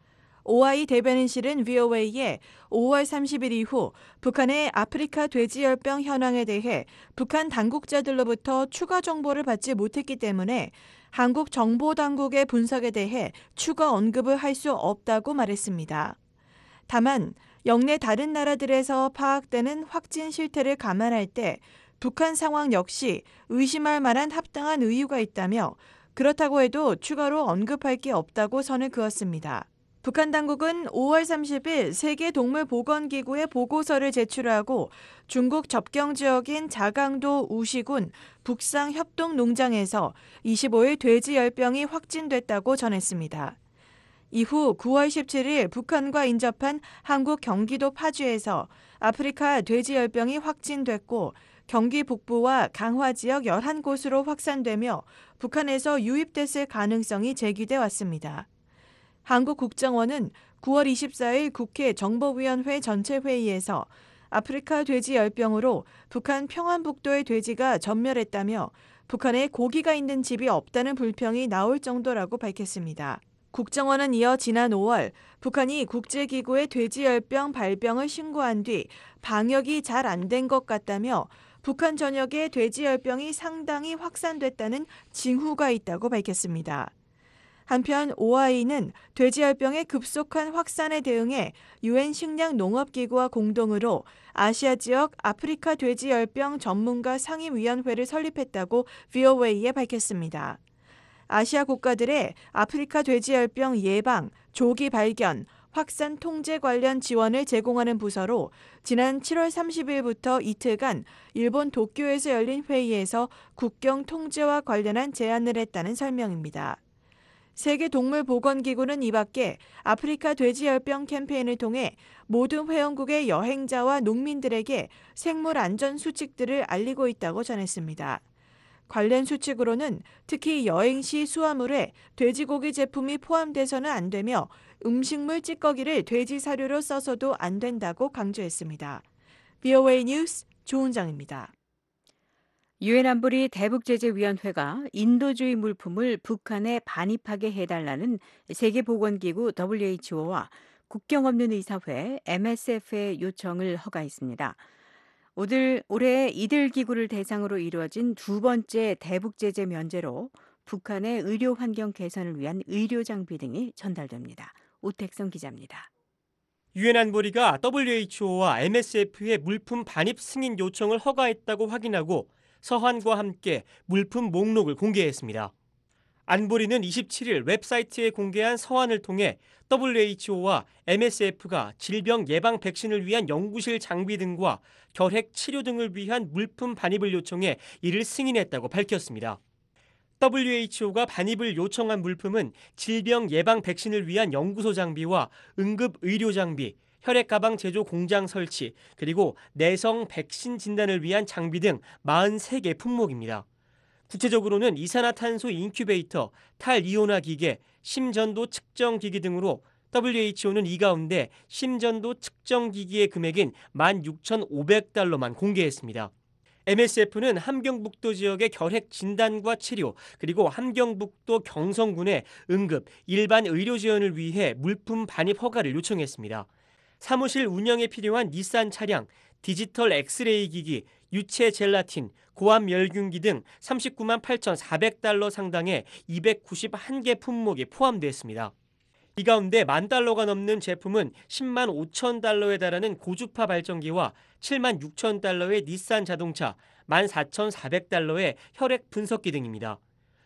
OI 대변인실은 VOA에 5월 30일 이후 북한의 아프리카 돼지열병 현황에 대해 북한 당국자들로부터 추가 정보를 받지 못했기 때문에 한국 정보당국의 분석에 대해 추가 언급을 할 수 없다고 말했습니다. 다만 영내 다른 나라들에서 파악되는 확진 실태를 감안할 때 북한 상황 역시 의심할 만한 합당한 이유가 있다며 그렇다고 해도 추가로 언급할 게 없다고 선을 그었습니다. 북한 당국은 5월 30일 세계동물보건기구에 보고서를 제출하고 중국 접경 지역인 자강도 우시군 북상 협동농장에서 25일 돼지열병이 확진됐다고 전했습니다. 이후 9월 17일 북한과 인접한 한국 경기도 파주에서 아프리카 돼지열병이 확진됐고 경기 북부와 강화 지역 11곳으로 확산되며 북한에서 유입됐을 가능성이 제기돼 왔습니다. 한국 국정원은 9월 24일 국회 정보위원회 전체 회의에서 아프리카 돼지열병으로 북한 평안북도의 돼지가 전멸했다며 북한에 고기가 있는 집이 없다는 불평이 나올 정도라고 밝혔습니다. 국정원은 이어 지난 5월 북한이 국제기구에 돼지열병 발병을 신고한 뒤 방역이 잘 안 된 것 같다며 북한 전역에 돼지열병이 상당히 확산됐다는 징후가 있다고 밝혔습니다. 한편 OI는 돼지열병의 급속한 확산에 대응해 UN 식량농업기구와 공동으로 아시아 지역 아프리카 돼지열병 전문가 상임위원회를 설립했다고 VOA에 밝혔습니다. 아시아 국가들의 아프리카 돼지열병 예방, 조기 발견, 확산 통제 관련 지원을 제공하는 부서로 지난 7월 30일부터 이틀간 일본 도쿄에서 열린 회의에서 국경 통제와 관련한 제안을 했다는 설명입니다. 세계동물보건기구는 이 밖에 아프리카 돼지열병 캠페인을 통해 모든 회원국의 여행자와 농민들에게 생물 안전 수칙들을 알리고 있다고 전했습니다. 관련 수칙으로는 특히 여행 시 수화물에 돼지고기 제품이 포함돼서는 안 되며 음식물 찌꺼기를 돼지 사료로 써서도 안 된다고 강조했습니다. VOA 뉴스 조은정입니다. 유엔 안보리 대북제재위원회가 인도주의 물품을 북한에 반입하게 해달라는 세계보건기구 WHO와 국경 없는 의사회 MSF의 요청을 허가했습니다. 올해 이들 기구를 대상으로 이루어진 두 번째 대북제재 면제로 북한의 의료 환경 개선을 위한 의료 장비 등이 전달됩니다. 오택성 기자입니다. 유엔 안보리가 WHO와 MSF의 물품 반입 승인 요청을 허가했다고 확인하고 서한과 함께 물품 목록을 공개했습니다. 안보리는 27일 웹사이트에 공개한 서한을 통해 WHO와 MSF가 질병 예방 백신을 위한 연구실 장비 등과 결핵 치료 등을 위한 물품 반입을 요청해 이를 승인했다고 밝혔습니다. WHO가 반입을 요청한 물품은 질병 예방 백신을 위한 연구소 장비와 응급 의료 장비, 혈액 가방 제조 공장 설치, 그리고 내성 백신 진단을 위한 장비 등 43개 품목입니다. 구체적으로는 이산화탄소 인큐베이터, 탈이온화 기계, 심전도 측정 기기 등으로 WHO는 이 가운데 심전도 측정 기기의 금액인 16,500달러만 공개했습니다. MSF는 함경북도 지역의 결핵 진단과 치료, 그리고 함경북도 경성군의 응급, 일반 의료 지원을 위해 물품 반입 허가를 요청했습니다. 사무실 운영에 필요한 닛산 차량, 디지털 엑스레이 기기, 유체 젤라틴, 고압 멸균기 등 39만 8,400달러 상당의 291개 품목이 포함됐습니다. 이 가운데 $10,000가 넘는 제품은 10만 5천 달러에 달하는 고주파 발전기와 7만 6천 달러의 닛산 자동차, 14,400달러의 혈액 분석기 등입니다.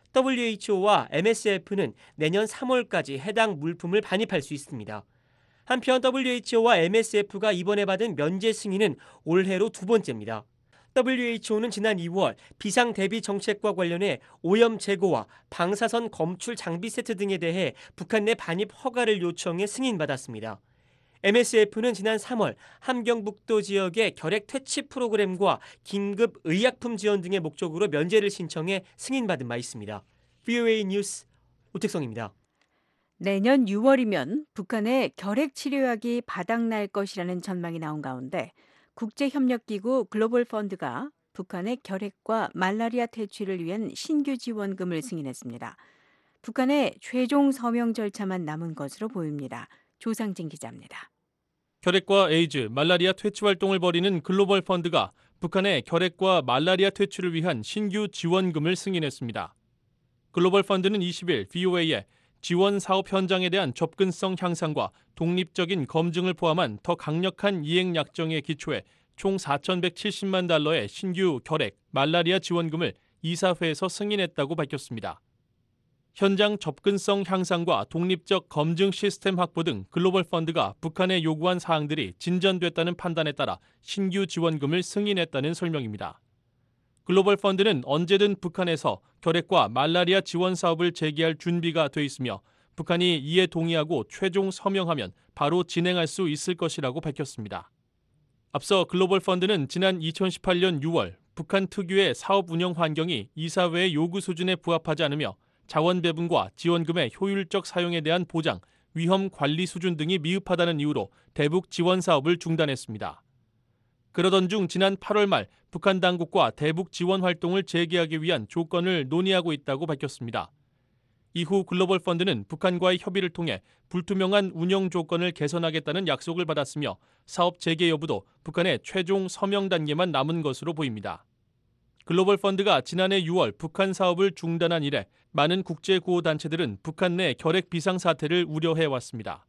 WHO와 MSF는 내년 3월까지 해당 물품을 반입할 수 있습니다. 한편 WHO와 MSF가 이번에 받은 면제 승인은 올해로 두 번째입니다. WHO는 지난 2월 비상 대비 정책과 관련해 오염 제거와 방사선 검출 장비 세트 등에 대해 북한 내 반입 허가를 요청해 승인받았습니다. MSF는 지난 3월 함경북도 지역의 결핵 퇴치 프로그램과 긴급 의약품 지원 등의 목적으로 면제를 신청해 승인받은 바 있습니다. VOA 뉴스 오택성입니다. 내년 6월이면 북한의 결핵 치료약이 바닥날 것이라는 전망이 나온 가운데 국제협력기구 글로벌 펀드가 북한의 결핵과 말라리아 퇴치를 위한 신규 지원금을 승인했습니다. 북한의 최종 서명 절차만 남은 것으로 보입니다. 조상진 기자입니다. 결핵과 에이즈, 말라리아 퇴치 활동을 벌이는 글로벌 펀드가 북한의 결핵과 말라리아 퇴치를 위한 신규 지원금을 승인했습니다. 글로벌 펀드는 20일 VOA에 지원 사업 현장에 대한 접근성 향상과 독립적인 검증을 포함한 더 강력한 이행 약정에 기초해 총 4,170만 달러의 신규 결핵, 말라리아 지원금을 이사회에서 승인했다고 밝혔습니다. 현장 접근성 향상과 독립적 검증 시스템 확보 등 글로벌 펀드가 북한에 요구한 사항들이 진전됐다는 판단에 따라 신규 지원금을 승인했다는 설명입니다. 글로벌 펀드는 언제든 북한에서 결핵과 말라리아 지원 사업을 재개할 준비가 돼 있으며 북한이 이에 동의하고 최종 서명하면 바로 진행할 수 있을 것이라고 밝혔습니다. 앞서 글로벌 펀드는 지난 2018년 6월 북한 특유의 사업 운영 환경이 이사회의 요구 수준에 부합하지 않으며 자원 배분과 지원금의 효율적 사용에 대한 보장, 위험 관리 수준 등이 미흡하다는 이유로 대북 지원 사업을 중단했습니다. 그러던 중 지난 8월 말 북한 당국과 대북 지원 활동을 재개하기 위한 조건을 논의하고 있다고 밝혔습니다. 이후 글로벌 펀드는 북한과의 협의를 통해 불투명한 운영 조건을 개선하겠다는 약속을 받았으며 사업 재개 여부도 북한의 최종 서명 단계만 남은 것으로 보입니다. 글로벌 펀드가 지난해 6월 북한 사업을 중단한 이래 많은 국제구호단체들은 북한 내 결핵 비상사태를 우려해왔습니다.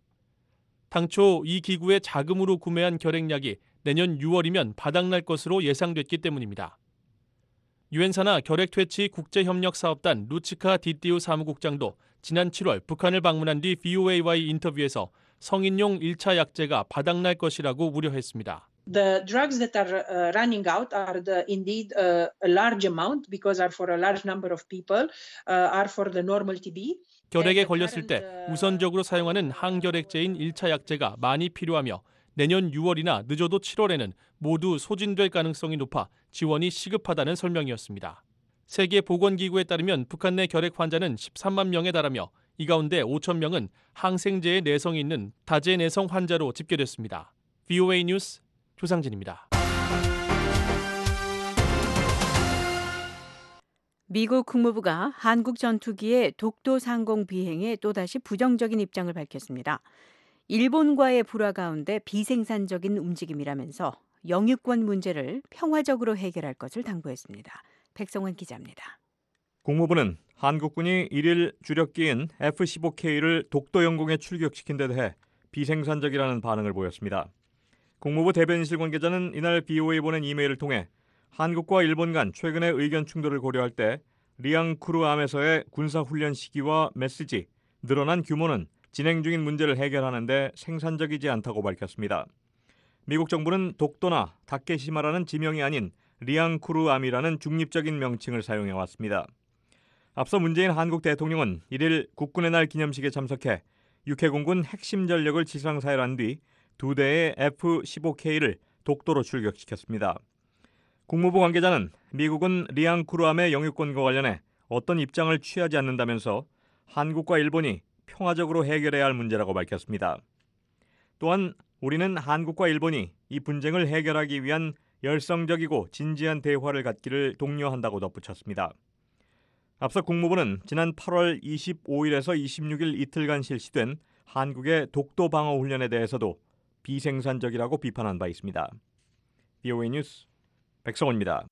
당초 이 기구의 자금으로 구매한 결핵약이 내년 6월이면 바닥날 것으로 예상됐기 때문입니다. 유엔 산하 결핵 퇴치 국제협력사업단 루치카 디띠우 사무국장도 지난 7월 북한을 방문한 뒤 VOA와의 인터뷰에서 성인용 1차 약제가 바닥날 것이라고 우려했습니다. The drugs that are running out are indeed a large amount because are for a large number of people, are for the normal TB. 결핵에 걸렸을 때 우선적으로 사용하는 항결핵제인 1차 약제가 많이 필요하며 내년 6월이나 늦어도 7월에는 모두 소진될 가능성이 높아 지원이 시급하다는 설명이었습니다. 세계보건기구에 따르면 북한 내 결핵 환자는 13만 명에 달하며 이 가운데 5천 명은 항생제에 내성이 있는 다제 내성 환자로 집계됐습니다. VOA 뉴스 조상진입니다. 미국 국무부가 한국 전투기의 독도 상공 비행에 또다시 부정적인 입장을 밝혔습니다. 일본과의 불화 가운데 비생산적인 움직임이라면서 영유권 문제를 평화적으로 해결할 것을 당부했습니다. 백성원 기자입니다. 국무부는 한국군이 1일 주력기인 F-15K를 독도 영공에 출격시킨 데 대해 비생산적이라는 반응을 보였습니다. 국무부 대변인실 관계자는 이날 BOA에 보낸 이메일을 통해 한국과 일본 간 최근의 의견 충돌을 고려할 때 리앙쿠르암에서의 군사훈련 시기와 메시지, 늘어난 규모는 진행 중인 문제를 해결하는 데 생산적이지 않다고 밝혔습니다. 미국 정부는 독도나 다케시마라는 지명이 아닌 리앙쿠르암이라는 중립적인 명칭을 사용해왔습니다. 앞서 문재인 한국 대통령은 1일 국군의 날 기념식에 참석해 육해공군 핵심 전력을 지상사열한 뒤 2대의 F-15K를 독도로 출격시켰습니다. 국무부 관계자는 미국은 리앙쿠르암의 영유권과 관련해 어떤 입장을 취하지 않는다면서 한국과 일본이 평화적으로 해결해야 할 문제라고 밝혔습니다. 또한 우리는 한국과 일본이 이 분쟁을 해결하기 위한 열성적이고 진지한 대화를 갖기를 독려한다고 덧붙였습니다. 앞서 국무부는 지난 8월 25일에서 26일 이틀간 실시된 한국의 독도 방어 훈련에 대해서도 비생산적이라고 비판한 바 있습니다. VOA 뉴스 백성원입니다.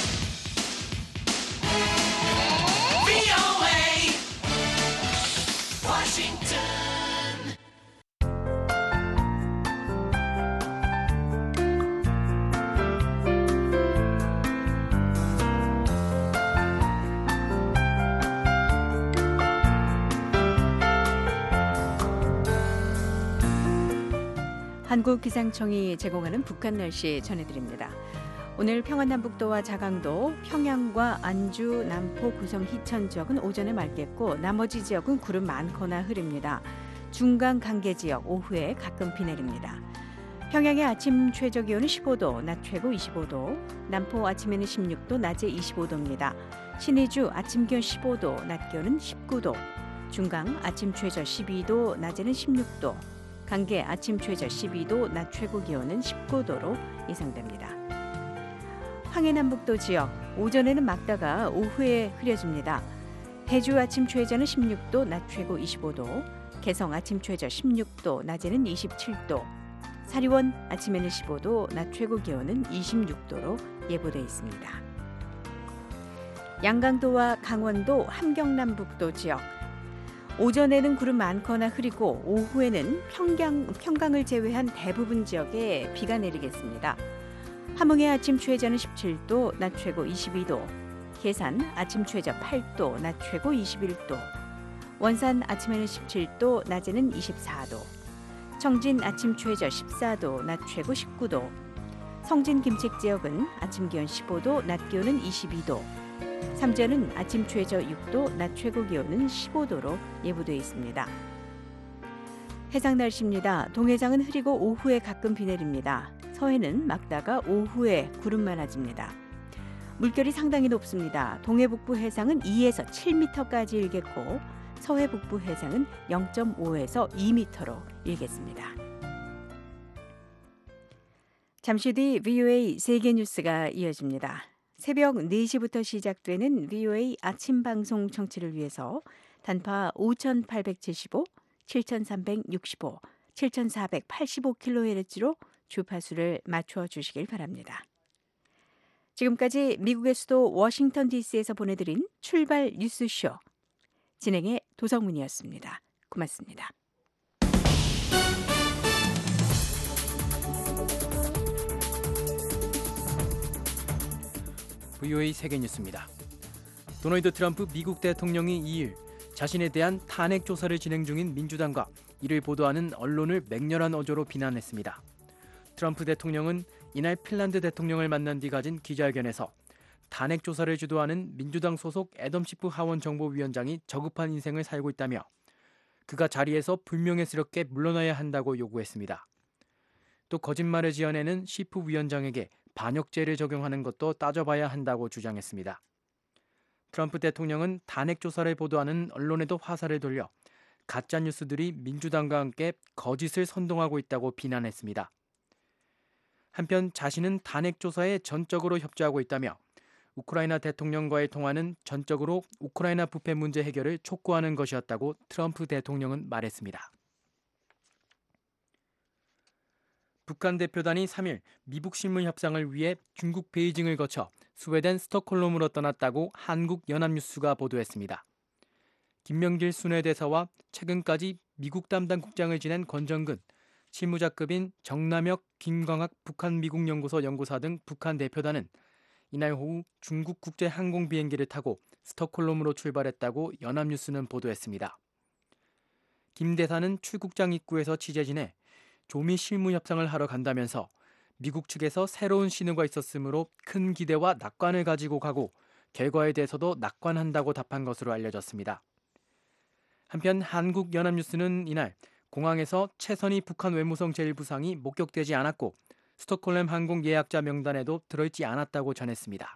한국기상청이 제공하는 북한 날씨 전해드립니다. 오늘 평안남북도와 자강도, 평양과 안주, 남포, 구성, 희천 지역은 오전에 맑겠고 나머지 지역은 구름 많거나 흐립니다. 중강, 강계 지역 오후에 가끔 비 내립니다. 평양의 아침 최저 기온은 15도, 낮 최고 25도, 남포 아침에는 16도, 낮에 25도입니다. 신의주 아침 기온 15도, 낮 기온은 19도, 중강 아침 최저 12도, 낮에는 16도, 강계 아침 최저 12도, 낮 최고 기온은 19도로 예상됩니다. 황해남북도 지역 오전에는 맑다가 오후에 흐려집니다. 해주 아침 최저는 16도, 낮 최고 25도, 개성 아침 최저 16도, 낮에는 27도, 사리원 아침에는 15도, 낮 최고 기온은 26도로 예보돼 있습니다. 양강도와 강원도 함경남북도 지역 오전에는 구름 많거나 흐리고 오후에는 평강을 제외한 대부분 지역에 비가 내리겠습니다. 함흥의 아침 최저는 17도, 낮 최고 22도, 계산 아침 최저 8도, 낮 최고 21도, 원산 아침에는 17도, 낮에는 24도, 청진 아침 최저 14도, 낮 최고 19도, 성진 김책 지역은 아침 기온 15도, 낮 기온은 22도, 삼전은 아침 최저 6도, 낮 최고 기온은 15도로 예보되어 있습니다. 해상 날씨입니다. 동해상은 흐리고 오후에 가끔 비 내립니다. 서해는 맑다가 오후에 구름 많아집니다. 물결이 상당히 높습니다. 동해 북부 해상은 2에서 7m까지 일겠고 서해 북부 해상은 0.5에서 2m로 일겠습니다. 잠시 뒤 VOA 세계 뉴스가 이어집니다. 새벽 4시부터 시작되는 VOA 아침 방송 청취를 위해서 단파 5,875, 7,365, 7,485kHz로 주파수를 맞춰 주시길 바랍니다. 지금까지 미국의 수도 워싱턴 DC에서 보내드린 출발 뉴스쇼 진행의 도성문이었습니다. 고맙습니다. VOA 세계뉴스입니다. 도널드 트럼프 미국 대통령이 2일 자신에 대한 탄핵 조사를 진행 중인 민주당과 이를 보도하는 언론을 맹렬한 어조로 비난했습니다. 트럼프 대통령은 이날 핀란드 대통령을 만난 뒤 가진 기자회견에서 탄핵 조사를 주도하는 민주당 소속 애덤 시프 하원 정보위원장이 저급한 인생을 살고 있다며 그가 자리에서 불명예스럽게 물러나야 한다고 요구했습니다. 또 거짓말을 지어내는 시프 위원장에게 반역죄를 적용하는 것도 따져봐야 한다고 주장했습니다. 트럼프 대통령은 탄핵 조사를 보도하는 언론에도 화살을 돌려 가짜 뉴스들이 민주당과 함께 거짓을 선동하고 있다고 비난했습니다. 한편 자신은 탄핵 조사에 전적으로 협조하고 있다며 우크라이나 대통령과의 통화는 전적으로 우크라이나 부패 문제 해결을 촉구하는 것이었다고 트럼프 대통령은 말했습니다. 북한 대표단이 3일 미북 실무 협상을 위해 중국 베이징을 거쳐 스웨덴 스톡홀름으로 떠났다고 한국연합뉴스가 보도했습니다. 김명길 순회대사와 최근까지 미국 담당 국장을 지낸 권정근, 실무자급인 정남혁, 김광학 북한미국연구소 연구사 등 북한 대표단은 이날 오후 중국 국제 항공 비행기를 타고 스톡홀름으로 출발했다고 연합뉴스는 보도했습니다. 김 대사는 출국장 입구에서 취재 지내 조미 실무 협상을 하러 간다면서 미국 측에서 새로운 신호가 있었으므로 큰 기대와 낙관을 가지고 가고 결과에 대해서도 낙관한다고 답한 것으로 알려졌습니다. 한편 한국연합뉴스는 이날 공항에서 최선희 북한 외무성 제1부상이 목격되지 않았고 스톡홀름 항공 예약자 명단에도 들어있지 않았다고 전했습니다.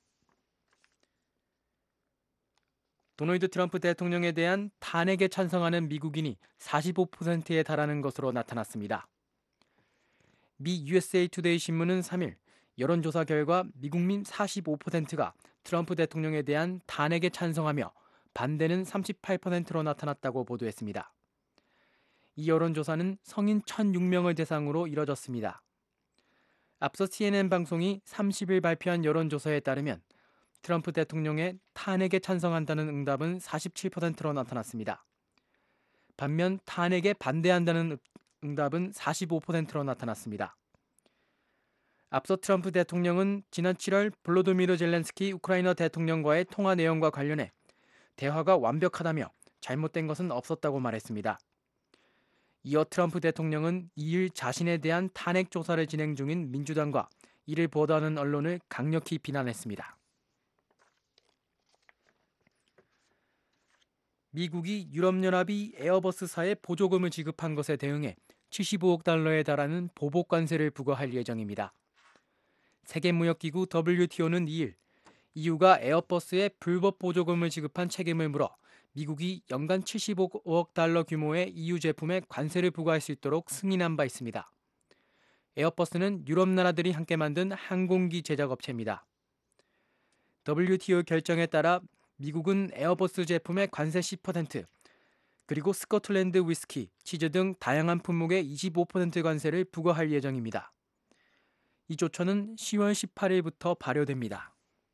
도널드 트럼프 대통령에 대한 탄핵에 찬성하는 미국인이 45%에 달하는 것으로 나타났습니다. 미 USA 투데이 신문은 3일 여론조사 결과 미국민 45%가 트럼프 대통령에 대한 탄핵에 찬성하며 반대는 38%로 나타났다고 보도했습니다. 이 여론조사는 성인 1,006명을 대상으로 이뤄졌습니다. 앞서 CNN 방송이 30일 발표한 여론조사에 따르면 트럼프 대통령의 탄핵에 찬성한다는 응답은 47%로 나타났습니다. 반면 탄핵에 반대한다는 응답은 45%로 나타났습니다. 앞서 트럼프 대통령은 지난 7월 볼로도미르 젤렌스키 우크라이나 대통령과의 통화 내용과 관련해 대화가 완벽하다며 잘못된 것은 없었다고 말했습니다. 이어 트럼프 대통령은 2일 자신에 대한 탄핵 조사를 진행 중인 민주당과 이를 보도하는 언론을 강력히 비난했습니다. 미국이 유럽연합이 에어버스사에 보조금을 지급한 것에 대응해 75억 달러에 달하는 보복 관세를 부과할 예정입니다. 세계무역기구 WTO는 2일 EU가 에어버스에 불법 보조금을 지급한 책임을 물어 미국이 연간 75억 달러 규모의 EU 제품에 관세를 부과할 수 있도록 승인한 바 있습니다. 에어버스는 유럽 나라들이 함께 만든 항공기 제작업체입니다. WTO 결정에 따라 미국은 에어버스 제품의 관세 10%, 그리고 스코틀랜드 위스키, 치즈 등 다양한 품목에 25% 관세를 부과할 예정입니다. 이 조처는 10월 18일부터 발효됩니다.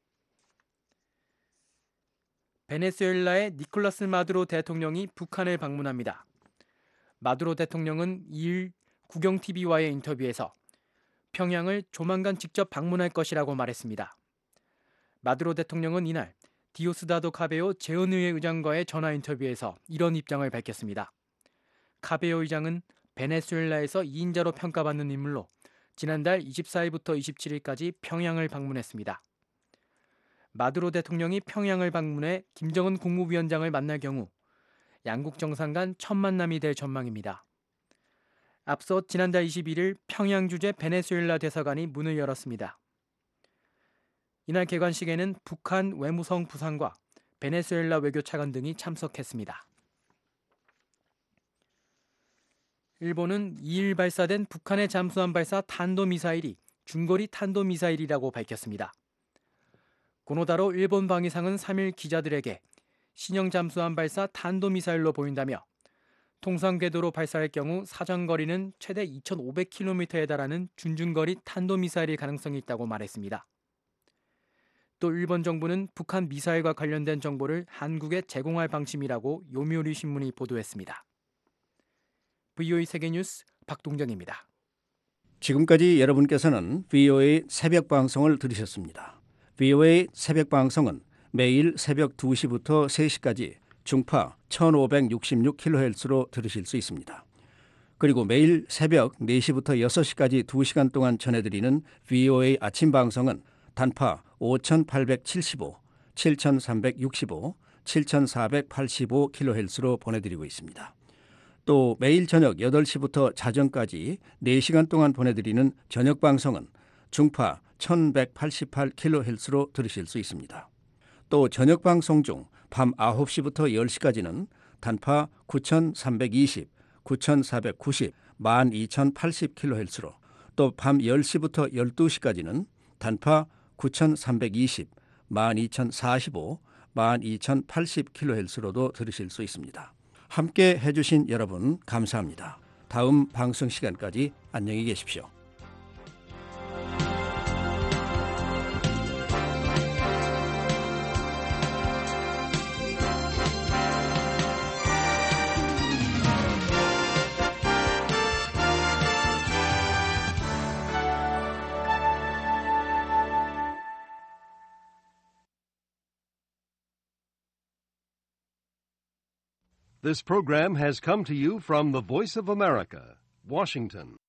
베네수엘라의 니콜라스 마두로 대통령이 북한을 방문합니다. 마두로 대통령은 2일 국영TV와의 인터뷰에서 평양을 조만간 직접 방문할 것이라고 말했습니다. 마두로 대통령은 이날 디오스다도 카베오 재헌의회 의장과의 전화 인터뷰에서 이런 입장을 밝혔습니다. 카베오 의장은 베네수엘라에서 2인자로 평가받는 인물로 지난달 24일부터 27일까지 평양을 방문했습니다. 마두로 대통령이 평양을 방문해 김정은 국무위원장을 만날 경우 양국 정상 간 첫 만남이 될 전망입니다. 앞서 지난달 21일 평양 주재 베네수엘라 대사관이 문을 열었습니다. 이날 개관식에는 북한 외무성 부상과 베네수엘라 외교차관 등이 참석했습니다. 일본은 2일 발사된 북한의 잠수함 발사 탄도미사일이 중거리 탄도미사일이라고 밝혔습니다. 고노다로 일본 방위상은 3일 기자들에게 신형 잠수함 발사 탄도미사일로 보인다며 통상 궤도로 발사할 경우 사정거리는 최대 2,500km에 달하는 준중거리 탄도미사일일 가능성이 있다고 말했습니다. 또 일본 정부는 북한 미사일과 관련된 정보를 한국에 제공할 방침이라고 요미우리 신문이 보도했습니다. VOA 세계뉴스 박동정입니다. 지금까지 여러분께서는 VOA 새벽 방송을 들으셨습니다. VOA 새벽 방송은 매일 새벽 2시부터 3시까지 중파 1566kHz로 들으실 수 있습니다. 그리고 매일 새벽 4시부터 6시까지 2시간 동안 전해드리는 VOA 아침 방송은 단파 5875, 7365, 7485kHz로 보내드리고 있습니다. 또 매일 저녁 8시부터 자정까지 4시간 동안 보내드리는 저녁 방송은 중파 1188kHz로 들으실 수 있습니다. 또 저녁 방송 중 밤 9시부터 10시까지는 단파 9320, 9490, 12080kHz로 또 밤 10시부터 12시까지는 단파 9320, 12045, 12080kHz로도 들으실 수 있습니다. 함께 해주신 여러분 감사합니다. 다음 방송 시간까지 안녕히 계십시오. This program has come to you from the Voice of America, Washington.